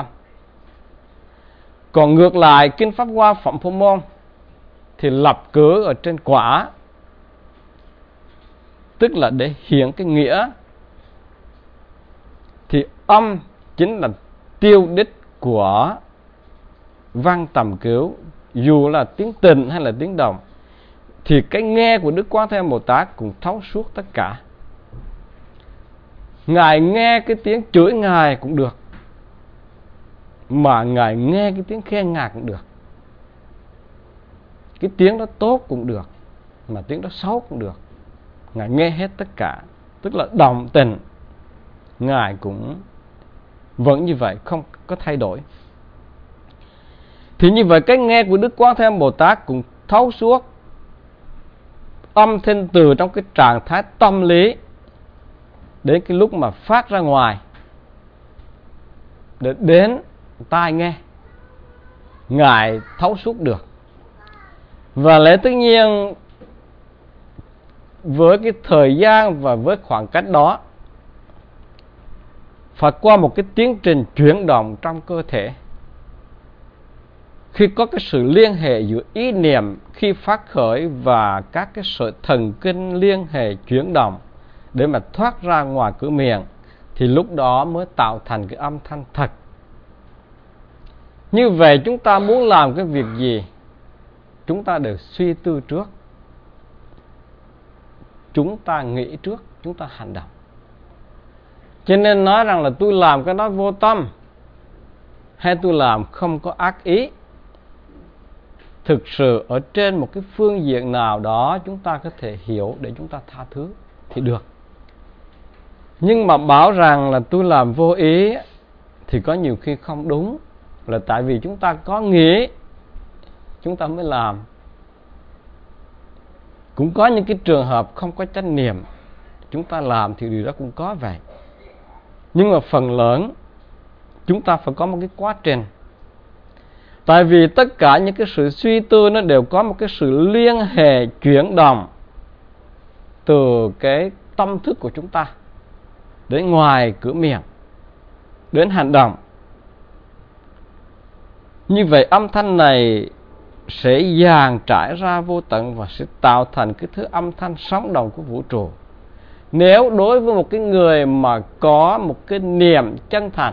Còn ngược lại Kinh Pháp Hoa Phẩm Phổ Môn thì lập cớ ở trên quả, tức là để hiện cái nghĩa. Thì âm chính là tiêu đích của văn tầm cứu, dù là tiếng Tịnh hay là tiếng Đồng, thì cái nghe của Đức Quán Thế Âm Bồ Tát cũng thấu suốt tất cả. Ngài nghe cái tiếng chửi Ngài cũng được, mà Ngài nghe cái tiếng khen Ngài cũng được. Cái tiếng đó tốt cũng được, mà tiếng đó xấu cũng được. Ngài nghe hết tất cả, tức là đồng tình. Ngài cũng vẫn như vậy, không có thay đổi. Thì như vậy cái nghe của Đức Quán Thế Âm Bồ Tát cũng thấu suốt âm thanh từ trong cái trạng thái tâm lý đến cái lúc mà phát ra ngoài, để đến tai nghe, Ngài thấu suốt được. Và lẽ tất nhiên với cái thời gian và với khoảng cách đó, phải qua một cái tiến trình chuyển động trong cơ thể. Khi có cái sự liên hệ giữa ý niệm khi phát khởi và các cái sợi thần kinh liên hệ chuyển động để mà thoát ra ngoài cửa miệng, thì lúc đó mới tạo thành cái âm thanh thật. Như vậy chúng ta muốn làm cái việc gì, chúng ta đều suy tư trước, chúng ta nghĩ trước, chúng ta hành động. Cho nên nói rằng là tôi làm cái đó vô tâm, hay tôi làm không có ác ý, thực sự ở trên một cái phương diện nào đó chúng ta có thể hiểu để chúng ta tha thứ thì được. Nhưng mà bảo rằng là tôi làm vô ý thì có nhiều khi không đúng, là tại vì chúng ta có nghĩ chúng ta mới làm. Cũng có những cái trường hợp không có chánh niệm, chúng ta làm thì điều đó cũng có vậy. Nhưng mà phần lớn chúng ta phải có một cái quá trình. Tại vì tất cả những cái sự suy tư nó đều có một cái sự liên hệ chuyển động từ cái tâm thức của chúng ta đến ngoài cửa miệng, đến hành động. Như vậy âm thanh này sẽ dàn trải ra vô tận và sẽ tạo thành cái thứ âm thanh sống động của vũ trụ. Nếu đối với một cái người mà có một cái niệm chân thành,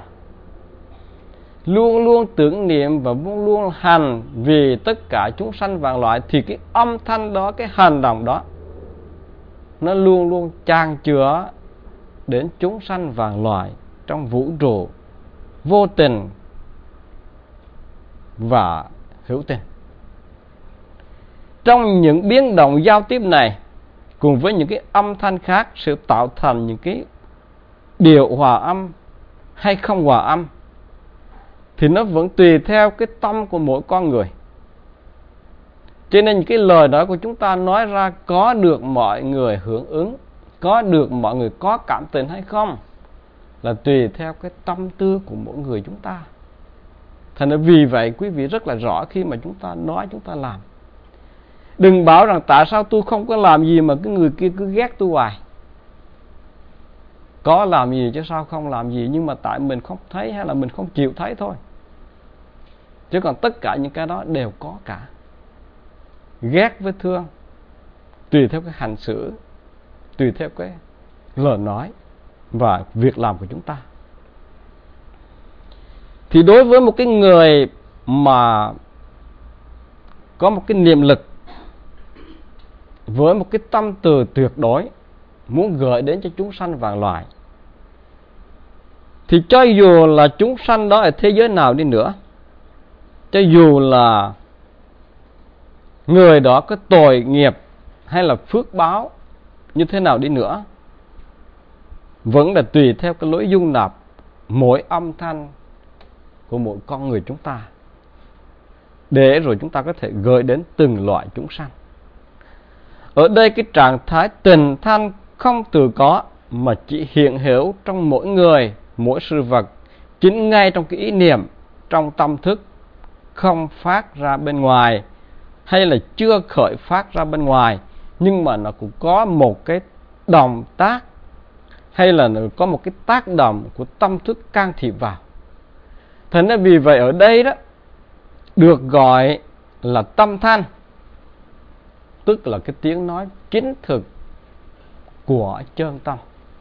luôn luôn tưởng niệm và luôn luôn hành vì tất cả chúng sanh vạn loại, thì cái âm thanh đó, cái hành động đó, nó luôn luôn chan chứa đến chúng sanh vạn loại trong vũ trụ vô tình và hữu tình. Trong những biến động giao tiếp này, cùng với những cái âm thanh khác, sẽ tạo thành những cái điệu hòa âm hay không hòa âm, thì nó vẫn tùy theo cái tâm của mỗi con người. Cho nên cái lời nói của chúng ta nói ra có được mọi người hưởng ứng, có được mọi người có cảm tình hay không, là tùy theo cái tâm tư của mỗi người chúng ta. Thành ra vì vậy quý vị rất là rõ khi mà chúng ta nói, chúng ta làm. Đừng bảo rằng tại sao tôi không có làm gì mà cái người kia cứ ghét tôi hoài. Có làm gì chứ sao không làm gì, nhưng mà tại mình không thấy hay là mình không chịu thấy thôi. Chứ còn tất cả những cái đó đều có cả. Ghét với thương tùy theo cái hành xử, tùy theo cái lời nói và việc làm của chúng ta. Thì đối với một cái người mà có một cái niệm lực với một cái tâm từ tuyệt đối muốn gửi đến cho chúng sanh vạn loài, thì cho dù là chúng sanh đó ở thế giới nào đi nữa, cho dù là người đó có tội nghiệp hay là phước báo như thế nào đi nữa, vẫn là tùy theo cái lối dung nạp mỗi âm thanh của mỗi con người chúng ta, để rồi chúng ta có thể gửi đến từng loại chúng sanh. Ở đây cái trạng thái tình thanh không tự có, mà chỉ hiện hữu trong mỗi người, mỗi sự vật, chính ngay trong cái ý niệm, trong tâm thức, không phát ra bên ngoài, hay là chưa khởi phát ra bên ngoài, nhưng mà nó cũng có một cái động tác, hay là nó có một cái tác động của tâm thức can thiệp vào. Thành ra vì vậy ở đây đó được gọi là tâm thanh, tức là cái tiếng nói chính thực của chân tâm.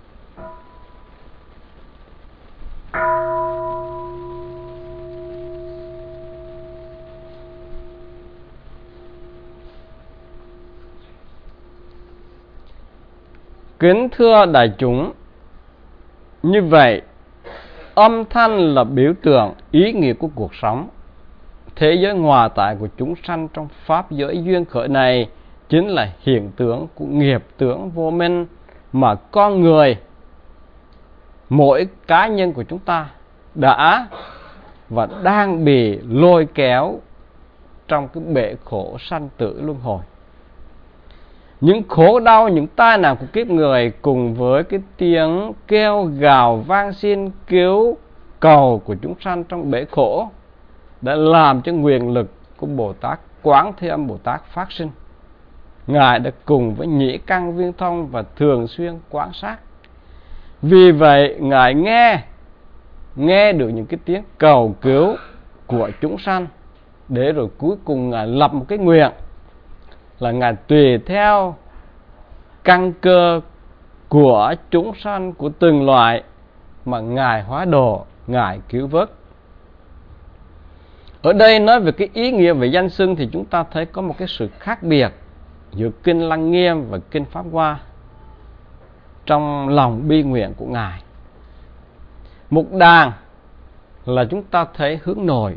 Kính thưa đại chúng, như vậy âm thanh là biểu tượng ý nghĩa của cuộc sống. Thế giới hòa tại của chúng sanh trong pháp giới duyên khởi này chính là hiện tượng của nghiệp tưởng vô minh mà con người, mỗi cá nhân của chúng ta đã và đang bị lôi kéo trong cái bể khổ sanh tử luân hồi. Những khổ đau, những tai nạn của kiếp người cùng với cái tiếng kêu gào van xin cứu cầu của chúng sanh trong bể khổ đã làm cho nguyện lực của Bồ Tát Quán Thế Âm Bồ Tát phát sinh. Ngài đã cùng với nhĩ căn viên thông và thường xuyên quan sát. Vì vậy Ngài nghe được những cái tiếng cầu cứu của chúng sanh, để rồi cuối cùng Ngài lập một cái nguyện là Ngài tùy theo căn cơ của chúng sanh, của từng loại mà Ngài hóa độ, Ngài cứu vớt. Ở đây nói về cái ý nghĩa về danh xưng thì chúng ta thấy có một cái sự khác biệt giữa Kinh Lăng Nghiêm và Kinh Pháp Hoa trong lòng bi nguyện của Ngài. Mục đàn là chúng ta thấy hướng nội,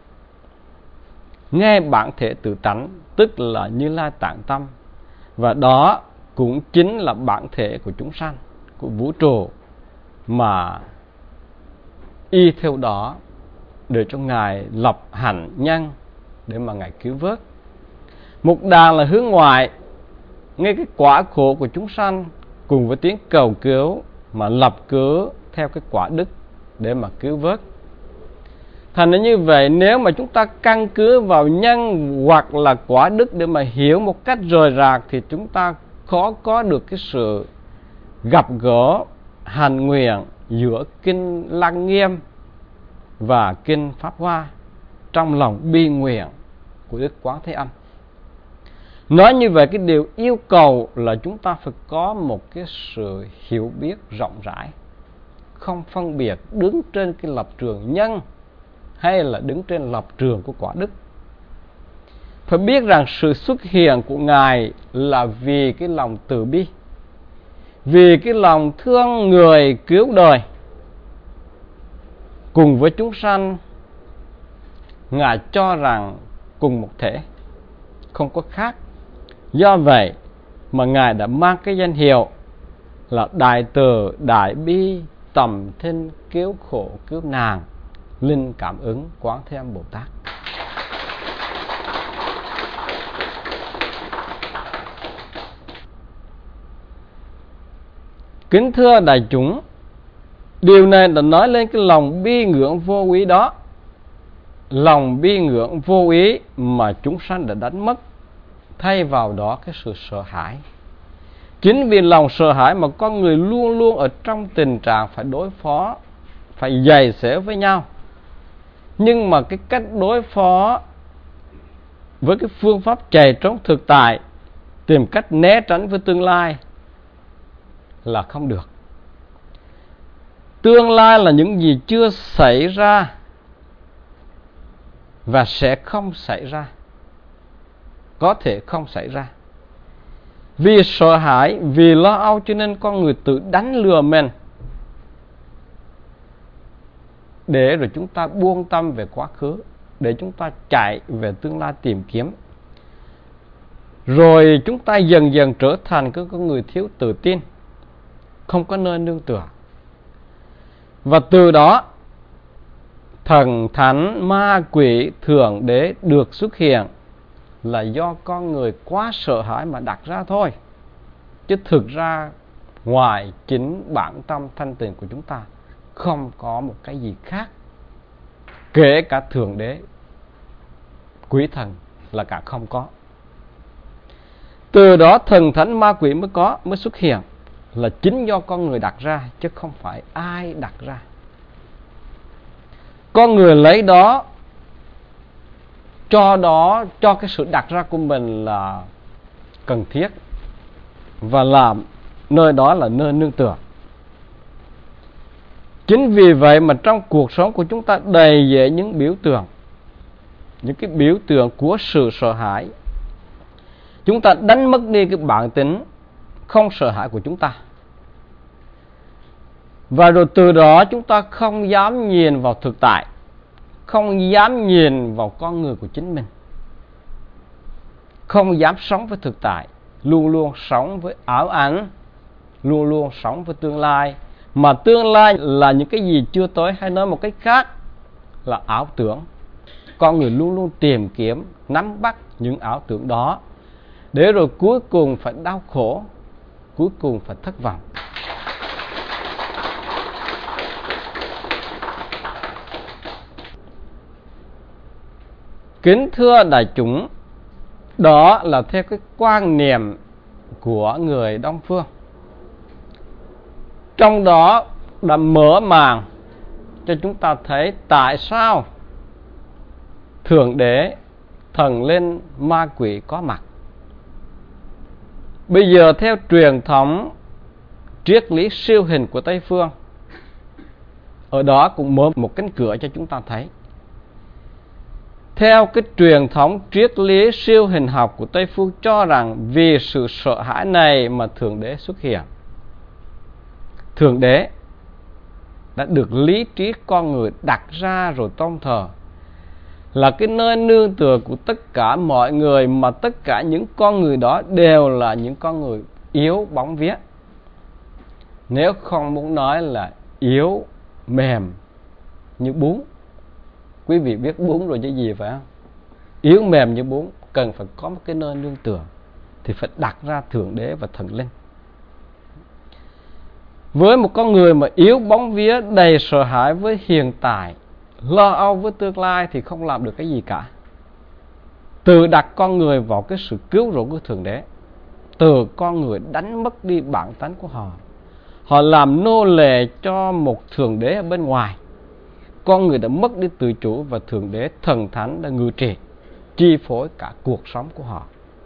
nghe bản thể tự tánh, tức là Như Lai Tạng Tâm, và đó cũng chính là bản thể của chúng sanh, của vũ trụ, mà y theo đó để cho Ngài lập hạnh nhân để mà Ngài cứu vớt. Mục đàn là hướng ngoại, nghe cái quả khổ của chúng sanh cùng với tiếng cầu cứu mà lập cứu theo cái quả đức để mà cứu vớt. Thành ra như vậy, nếu mà chúng ta căn cứ vào nhân hoặc là quả đức để mà hiểu một cách rời rạc, thì chúng ta khó có được cái sự gặp gỡ hành nguyện giữa Kinh Lăng Nghiêm và Kinh Pháp Hoa trong lòng bi nguyện của Đức Quán Thế Âm. Nói như vậy, cái điều yêu cầu là chúng ta phải có một cái sự hiểu biết rộng rãi, không phân biệt đứng trên cái lập trường nhân hay là đứng trên lập trường của quả đức. Phải biết rằng sự xuất hiện của Ngài là vì cái lòng từ bi, vì cái lòng thương người cứu đời. Cùng với chúng sanh, Ngài cho rằng cùng một thể, không có khác. Do vậy mà Ngài đã mang cái danh hiệu là Đại Từ, Đại Bi, Tầm Thinh, Cứu Khổ, Cứu Nạn, Linh Cảm Ứng, Quán Thế Âm Bồ Tát. Kính thưa đại chúng, điều này đã nói lên cái lòng bi ngưỡng vô úy đó. Lòng bi ngưỡng vô úy mà chúng sanh đã đánh mất, thay vào đó cái sự sợ hãi. Chính vì lòng sợ hãi mà con người luôn luôn ở trong tình trạng phải đối phó, phải giày xéo với nhau. Nhưng mà cái cách đối phó với cái phương pháp chạy trốn thực tại, tìm cách né tránh với tương lai là không được. Tương lai là những gì chưa xảy ra, và sẽ không xảy ra, có thể không xảy ra. Vì sợ hãi, vì lo âu cho nên con người tự đánh lừa mình, để rồi chúng ta buông tâm về quá khứ, để chúng ta chạy về tương lai tìm kiếm. Rồi chúng ta dần dần trở thành cái con người thiếu tự tin, không có nơi nương tựa. Và từ đó thần thánh, ma quỷ, thượng đế được xuất hiện là do con người quá sợ hãi mà đặt ra thôi. Chứ thực ra ngoài chính bản tâm thanh tịnh của chúng ta không có một cái gì khác. Kể cả thượng đế, quỷ thần là cả không có. Từ đó thần thánh ma quỷ mới xuất hiện, là chính do con người đặt ra, chứ không phải ai đặt ra. Con người lấy đó cho cái sự đặt ra của mình là cần thiết, và làm nơi đó là nơi nương tựa. Chính vì vậy mà trong cuộc sống của chúng ta đầy dẫy những biểu tượng, những cái biểu tượng của sự sợ hãi. Chúng ta đánh mất đi cái bản tính không sợ hãi của chúng ta. Và rồi từ đó chúng ta không dám nhìn vào thực tại, không dám nhìn vào con người của chính mình, không dám sống với thực tại, luôn luôn sống với ảo ảnh, luôn luôn sống với tương lai. Mà tương lai là những cái gì chưa tới, hay nói một cách khác là ảo tưởng. Con người luôn luôn tìm kiếm, nắm bắt những ảo tưởng đó, để rồi cuối cùng phải đau khổ, cuối cùng phải thất vọng. Kính thưa đại chúng, đó là theo cái quan niệm của người Đông phương. Trong đó đã mở màn cho chúng ta thấy tại sao thượng đế, thần linh, ma quỷ có mặt. Bây giờ theo truyền thống triết lý siêu hình của Tây phương, ở đó cũng mở một cánh cửa cho chúng ta thấy. Theo cái truyền thống triết lý siêu hình học của Tây phương cho rằng vì sự sợ hãi này mà thượng đế xuất hiện. Thượng đế đã được lý trí con người đặt ra rồi tôn thờ, là cái nơi nương tựa của tất cả mọi người, mà tất cả những con người đó đều là những con người yếu bóng vía. Nếu không muốn nói là yếu mềm như bún. Quý vị biết bún rồi chứ gì phải không? Yếu mềm như bún, cần phải có một cái nơi nương tựa, thì phải đặt ra thượng đế và thần linh. Với một con người mà yếu bóng vía, đầy sợ hãi với hiện tại, lo âu với tương lai, thì không làm được cái gì cả. Tự đặt con người vào cái sự cứu rỗi của thượng đế, từ con người đánh mất đi bản tánh của họ. Họ làm nô lệ cho một thượng đế ở bên ngoài. Con người đã mất đi tự chủ, và thượng đế thần thánh đã ngự trị, chi phối cả cuộc sống của họ.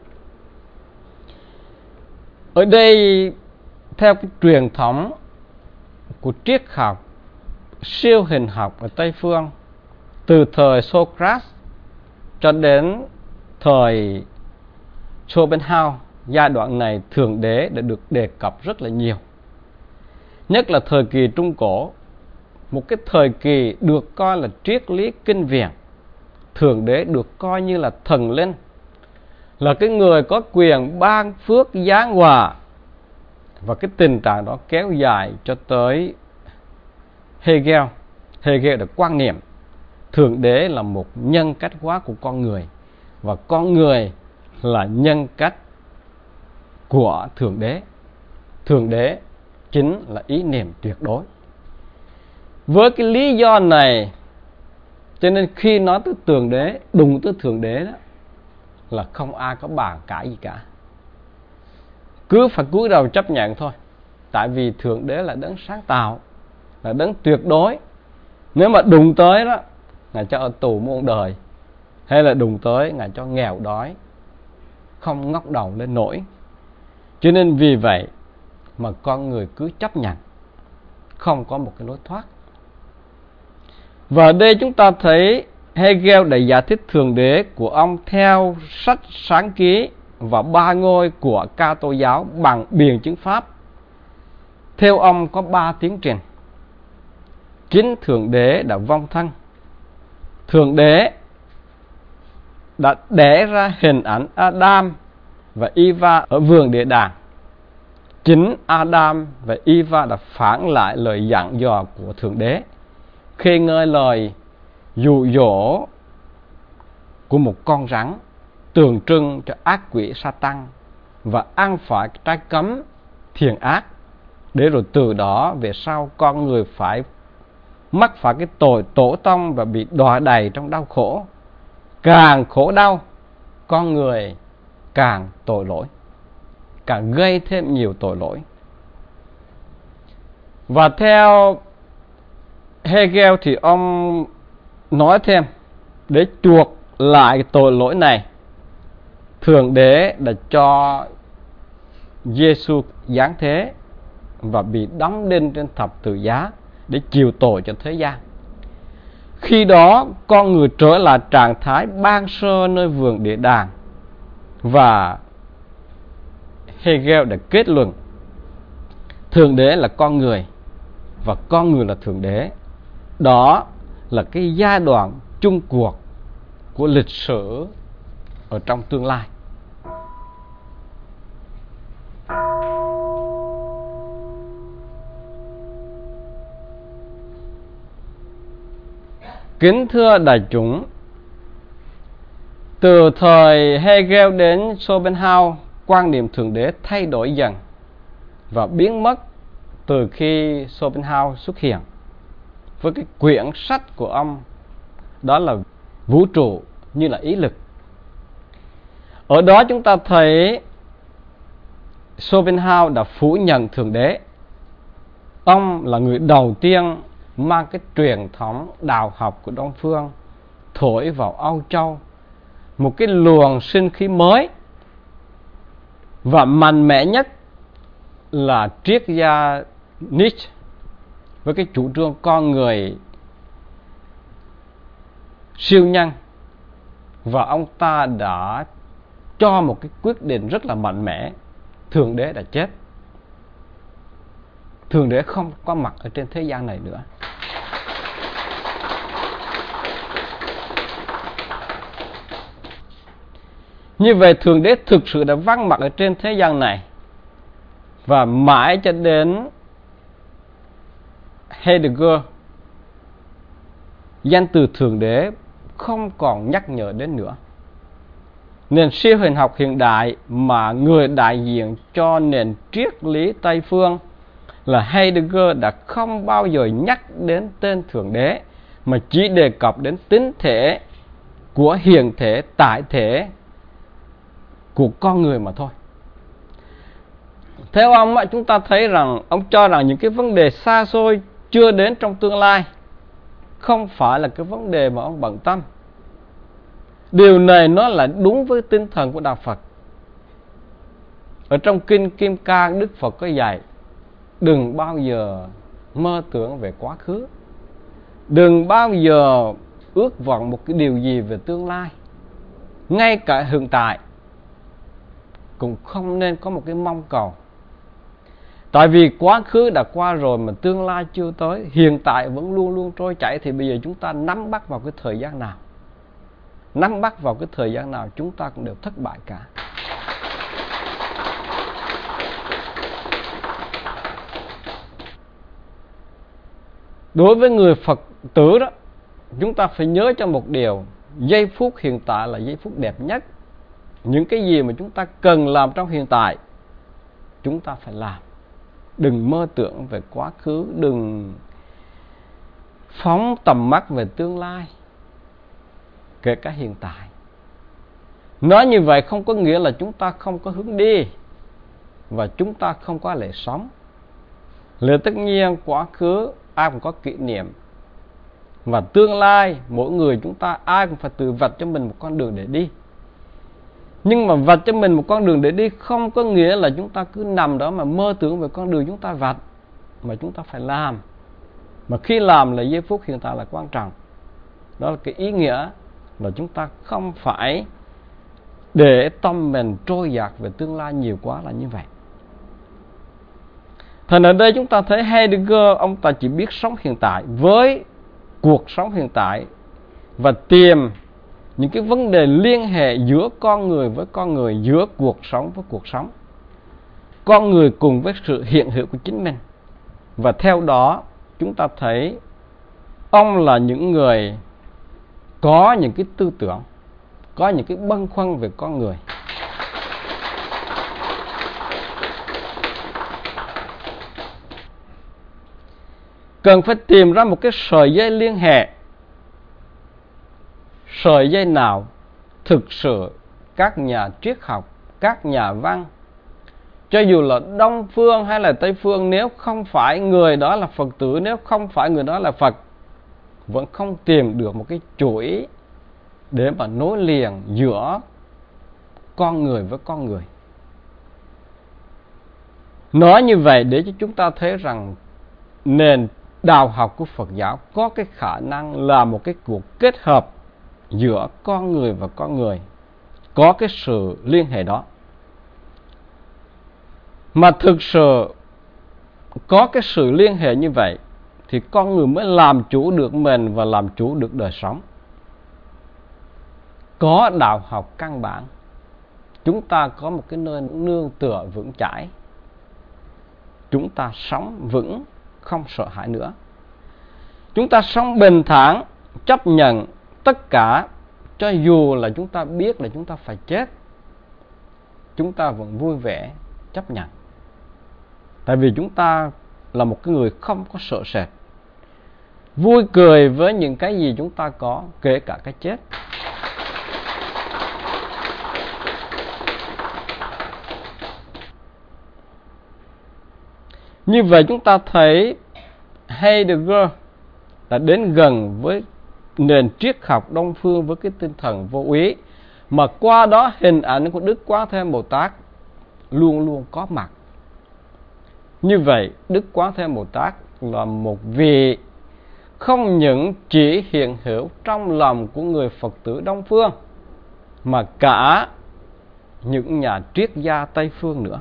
Ở đây, theo cái truyền thống của triết học siêu hình học ở Tây phương, từ thời Socrates cho đến thời Schopenhauer, giai đoạn này thượng đế đã được đề cập rất là nhiều. Nhất là thời kỳ Trung Cổ, một cái thời kỳ được coi là triết lý kinh viện. Thượng đế được coi như là thần linh, là cái người có quyền ban phước giáng hòa. Và cái tình trạng đó kéo dài cho tới Hegel. Hegel đã quan niệm thượng đế là một nhân cách hóa của con người, và con người là nhân cách của thượng đế. Thượng đế chính là ý niệm tuyệt đối. Với cái lý do này, cho nên khi nói tới thượng đế, đụng tới thượng đế đó, là không ai có bàn cãi gì cả. Cứ phải cúi đầu chấp nhận thôi. Tại vì thượng đế là đấng sáng tạo, là đấng tuyệt đối. Nếu mà đụng tới đó, Ngài cho ở tù muôn đời, hay là đụng tới Ngài cho nghèo đói, không ngóc đầu lên nổi. Cho nên vì vậy mà con người cứ chấp nhận, không có một cái lối thoát. Và ở đây chúng ta thấy Hegel đã giải thích Thượng Đế của ông theo sách Sáng Ký và Ba Ngôi của Ca-tô giáo bằng biện chứng pháp. Theo ông có 3 tiến trình. Chính Thượng Đế đã vong thân. Thượng Đế đã đẻ ra hình ảnh Adam và Eva ở vườn địa đàng. Chính Adam và Eva đã phản lại lời dặn dò của Thượng Đế khi nghe lời dụ dỗ của một con rắn tượng trưng cho ác quỷ Satan và ăn phải trái cấm thiện ác, để rồi từ đó về sau con người phải mắc phải cái tội tổ tông và bị đọa đầy trong đau khổ. Càng khổ đau, con người càng tội lỗi, càng gây thêm nhiều tội lỗi. Và theo Hegel thì ông nói thêm, để chuộc lại tội lỗi này, Thượng Đế đã cho Giêsu giáng thế và bị đóng đinh trên thập tự giá để chịu tội cho thế gian. Khi đó con người trở lại trạng thái ban sơ nơi vườn địa đàng, và Hegel đã kết luận Thượng Đế là con người và con người là Thượng Đế. Đó là cái giai đoạn chung cuộc của lịch sử ở trong tương lai. Kính thưa đại chúng, từ thời Hegel đến Schopenhauer, quan niệm Thượng Đế thay đổi dần và biến mất từ khi Schopenhauer xuất hiện với cái quyển sách của ông, đó là Vũ trụ như là ý lực. Ở đó chúng ta thấy Schopenhauer đã phủ nhận Thượng Đế. Ông là người đầu tiên mang cái truyền thống đạo học của Đông phương thổi vào Âu Châu một cái luồng sinh khí mới, và mạnh mẽ nhất là triết gia Nietzsche với cái chủ trương con người siêu nhân. Và ông ta đã cho một cái quyết định rất là mạnh mẽ: Thượng Đế đã chết, Thượng Đế không có mặt ở trên thế gian này nữa. Như vậy Thượng Đế thực sự đã vắng mặt ở trên thế gian này, và mãi cho đến Heidegger, danh từ Thượng Đế không còn nhắc nhở đến nữa. Nền siêu hình học hiện đại mà người đại diện cho nền triết lý Tây phương là Heidegger đã không bao giờ nhắc đến tên Thượng Đế, mà chỉ đề cập đến tính thể của hiện thể tại thể của con người mà thôi. Theo ông, chúng ta thấy rằng ông cho rằng những cái vấn đề xa xôi chưa đến trong tương lai không phải là cái vấn đề mà ông bận tâm. Điều này nó là đúng với tinh thần của đạo Phật. Ở trong kinh Kim Cang, Đức Phật có dạy đừng bao giờ mơ tưởng về quá khứ, đừng bao giờ ước vọng một cái điều gì về tương lai. Ngay cả hiện tại cũng không nên có một cái mong cầu. Tại vì quá khứ đã qua rồi mà tương lai chưa tới, hiện tại vẫn luôn luôn trôi chảy, thì bây giờ chúng ta nắm bắt vào cái thời gian nào, nắm bắt vào cái thời gian nào chúng ta cũng đều thất bại cả. Đối với người Phật tử đó, chúng ta phải nhớ cho một điều: giây phút hiện tại là giây phút đẹp nhất. Những cái gì mà chúng ta cần làm trong hiện tại, chúng ta phải làm. Đừng mơ tưởng về quá khứ, đừng phóng tầm mắt về tương lai, kể cả hiện tại. Nói như vậy không có nghĩa là chúng ta không có hướng đi và chúng ta không có lẽ sống. Là tất nhiên quá khứ ai cũng có kỷ niệm, và tương lai mỗi người chúng ta ai cũng phải tự vạch cho mình một con đường để đi. Nhưng mà vạch cho mình một con đường để đi không có nghĩa là chúng ta cứ nằm đó mà mơ tưởng về con đường chúng ta vạch, mà chúng ta phải làm. Mà khi làm là giây phút hiện tại là quan trọng. Đó là cái ý nghĩa là chúng ta không phải để tâm mình trôi dạt về tương lai nhiều quá là như vậy. Thành ở đây chúng ta thấy Heidegger, ông ta chỉ biết sống hiện tại với cuộc sống hiện tại và tìm những cái vấn đề liên hệ giữa con người với con người, giữa cuộc sống với cuộc sống, con người cùng với sự hiện hữu của chính mình. Và theo đó chúng ta thấy ông là những người có những cái tư tưởng, có những cái băn khoăn về con người. Cần phải tìm ra một cái sợi dây liên hệ. Sợi dây nào thực sự các nhà triết học, các nhà văn, cho dù là Đông phương hay là Tây phương, nếu không phải người đó là Phật tử, nếu không phải người đó là Phật, vẫn không tìm được một cái chuỗi để mà nối liền giữa con người với con người. Nói như vậy để cho chúng ta thấy rằng nền đạo học của Phật giáo có cái khả năng là một cái cuộc kết hợp giữa con người và con người, có cái sự liên hệ đó. Mà thực sự có cái sự liên hệ như vậy thì con người mới làm chủ được mình và làm chủ được đời sống. Có đạo học căn bản, chúng ta có một cái nơi nương tựa vững chãi, chúng ta sống vững, không sợ hãi nữa. Chúng ta sống bình thản, chấp nhận tất cả, cho dù là chúng ta biết là chúng ta phải chết, chúng ta vẫn vui vẻ chấp nhận. Tại vì chúng ta là một cái người không có sợ sệt, vui cười với những cái gì chúng ta có, kể cả cái chết. Như vậy chúng ta thấy Heidegger đã đến gần với nền triết học Đông phương với cái tinh thần vô úy, mà qua đó hình ảnh của Đức Quán Thế Âm Bồ Tát luôn luôn có mặt. Như vậy Đức Quán Thế Âm Bồ Tát là một vị không những chỉ hiện hữu trong lòng của người Phật tử Đông phương, mà cả những nhà triết gia Tây phương nữa.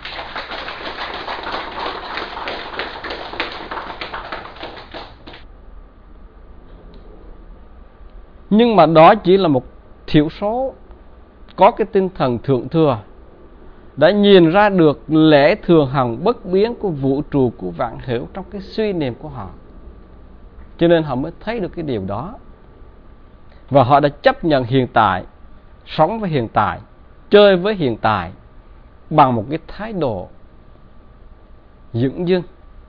Nhưng mà đó chỉ là một thiểu số có cái tinh thần thượng thừa, đã nhìn ra được lẽ thường hằng bất biến của vũ trụ, của vạn hữu trong cái suy niệm của họ. Cho nên họ mới thấy được cái điều đó. Và họ đã chấp nhận hiện tại, sống với hiện tại, chơi với hiện tại bằng một cái thái độ dửng dưng,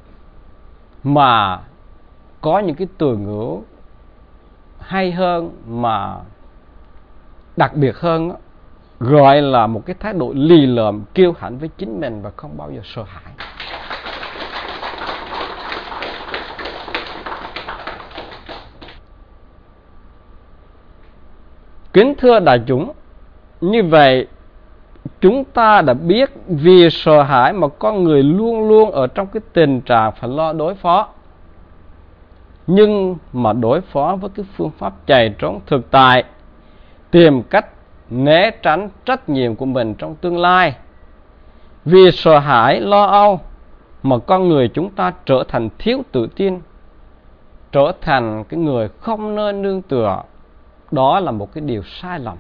mà có những cái từ ngữ hay hơn, mà đặc biệt hơn đó, gọi là một cái thái độ lì lợm, kiêu hãnh với chính mình và không bao giờ sợ hãi. Kính thưa đại chúng, như vậy chúng ta đã biết vì sợ hãi mà con người luôn luôn ở trong cái tình trạng phải lo đối phó. Nhưng mà đối phó với cái phương pháp chạy trốn thực tại, tìm cách né tránh trách nhiệm của mình trong tương lai. Vì sợ hãi, lo âu mà con người chúng ta trở thành thiếu tự tin, trở thành cái người không nơi nương tựa. Đó là một cái điều sai lầm.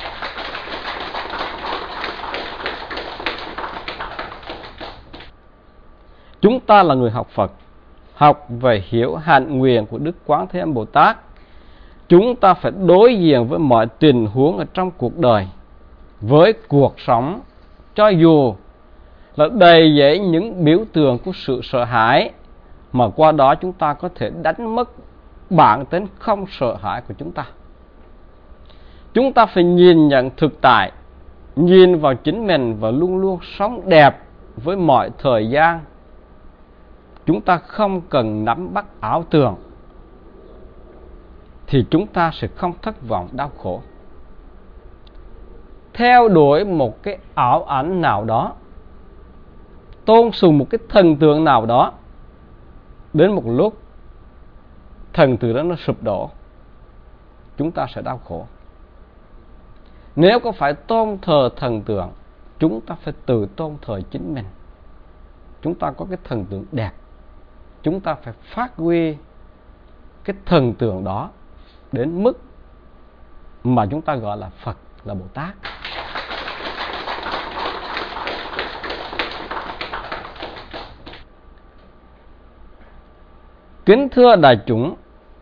Chúng ta là người học Phật, học và hiểu hạnh nguyện của Đức Quán Thế Âm Bồ Tát. Chúng ta phải đối diện với mọi tình huống ở trong cuộc đời, với cuộc sống, cho dù là đầy dẫy những biểu tượng của sự sợ hãi, mà qua đó chúng ta có thể đánh mất bản tính không sợ hãi của chúng ta. Chúng ta phải nhìn nhận thực tại, nhìn vào chính mình và luôn luôn sống đẹp với mọi thời gian. Chúng ta không cần nắm bắt ảo tưởng, thì chúng ta sẽ không thất vọng đau khổ. Theo đuổi một cái ảo ảnh nào đó, tôn sùng một cái thần tượng nào đó, đến một lúc thần tượng đó nó sụp đổ, chúng ta sẽ đau khổ. Nếu có phải tôn thờ thần tượng, chúng ta phải tự tôn thờ chính mình. Chúng ta có cái thần tượng đẹp, chúng ta phải phát huy cái thần tượng đó đến mức mà chúng ta gọi là Phật, là Bồ Tát. Kính thưa đại chúng,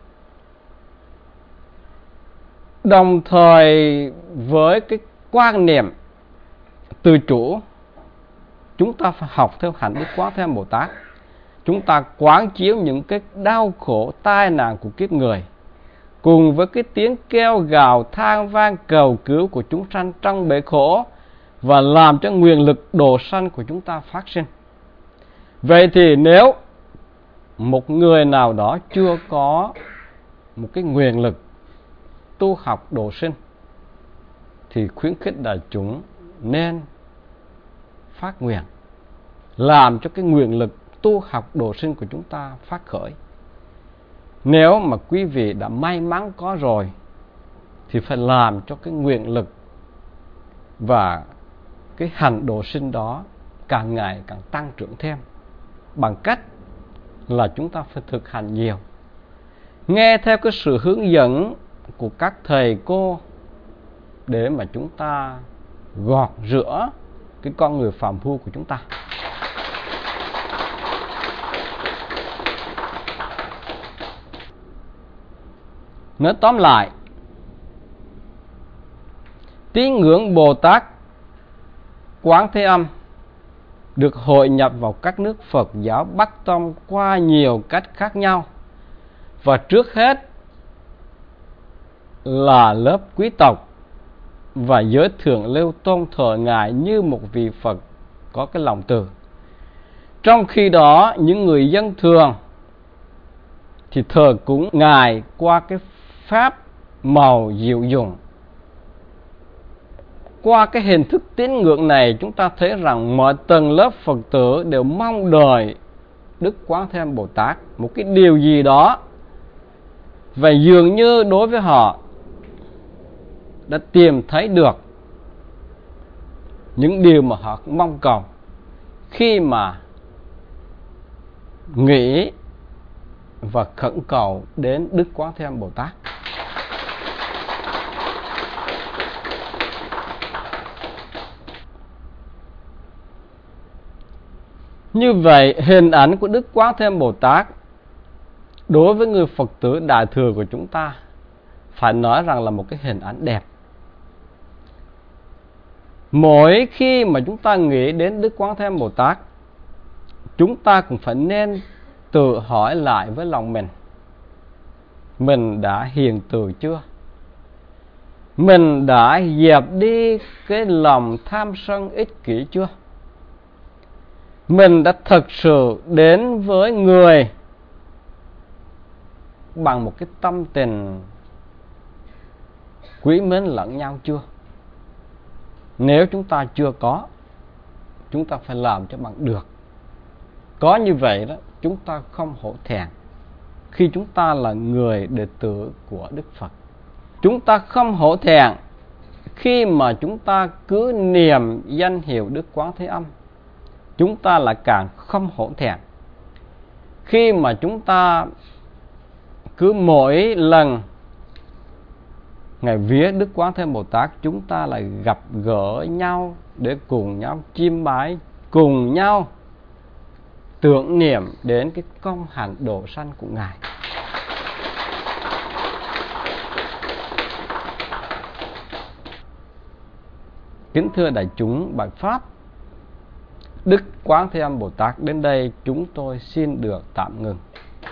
đồng thời với cái quan niệm tự chủ, chúng ta phải học theo hạnh Đức Quán Thế Âm Bồ Tát. Chúng ta quán chiếu những cái đau khổ tai nạn của kiếp người, cùng với cái tiếng kêu gào than vang cầu cứu của chúng sanh trong bể khổ, và làm cho nguyện lực độ sanh của chúng ta phát sinh. Vậy thì nếu một người nào đó chưa có một cái nguyện lực tu học độ sinh, thì khuyến khích đại chúng nên phát nguyện, làm cho cái nguyện lực tu học độ sinh của chúng ta phát khởi. Nếu mà quý vị đã may mắn có rồi, thì phải làm cho cái nguyện lực và cái hành độ sinh đó càng ngày càng tăng trưởng thêm, bằng cách là chúng ta phải thực hành nhiều, nghe theo cái sự hướng dẫn của các thầy cô, để mà chúng ta gọt rửa cái con người phàm phu của chúng ta. Nói tóm lại, tín ngưỡng Bồ Tát Quán Thế Âm được hội nhập vào các nước Phật giáo Bắc Tông qua nhiều cách khác nhau, và trước hết là lớp quý tộc và giới thượng lưu tôn thờ Ngài như một vị Phật có cái lòng từ. Trong khi đó, những người dân thường thì thờ cúng Ngài qua cái pháp màu dịu dùng. Qua cái hình thức tín ngưỡng này, chúng ta thấy rằng mọi tầng lớp Phật tử đều mong đợi Đức Quán Thế Âm Bồ Tát một cái điều gì đó, và dường như đối với họ đã tìm thấy được những điều mà họ mong cầu khi mà nghĩ và khẩn cầu đến Đức Quán Thế Âm Bồ Tát. Như vậy, hình ảnh của Đức Quán Thế Âm Bồ Tát đối với người Phật tử Đại thừa của chúng ta phải nói rằng là một cái hình ảnh đẹp. Mỗi khi mà chúng ta nghĩ đến Đức Quán Thế Âm Bồ Tát, chúng ta cũng phải nên tự hỏi lại với lòng mình đã hiền từ chưa? Mình đã dẹp đi cái lòng tham sân ích kỷ chưa? Mình đã thực sự đến với người bằng một cái tâm tình quý mến lẫn nhau chưa? Nếu chúng ta chưa có, chúng ta phải làm cho bằng được. Có như vậy đó, chúng ta không hổ thẹn khi chúng ta là người đệ tử của Đức Phật. Chúng ta không hổ thẹn khi mà chúng ta cứ niệm danh hiệu Đức Quán Thế Âm. Chúng ta là càng không hổ thẹn khi mà chúng ta cứ mỗi lần ngày vía Đức Quán Thế Âm Bồ Tát, chúng ta lại gặp gỡ nhau để cùng nhau chiêm bái, cùng nhau tưởng niệm đến cái công hạnh độ sanh của Ngài. Kính thưa đại chúng, bài pháp Đức Quán Thế Âm Bồ Tát đến đây chúng tôi xin được tạm ngừng.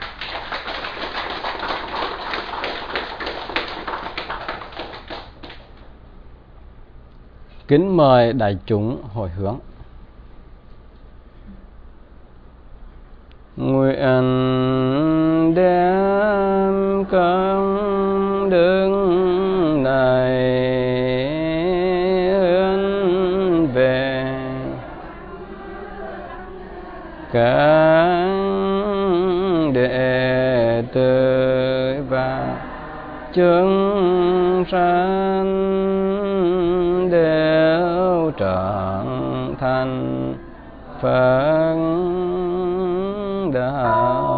Kính mời đại chúng hồi hướng. Nguyện đem công đức này hướng về các đệ tử và chúng sanh đều trọn thành Phật đạo.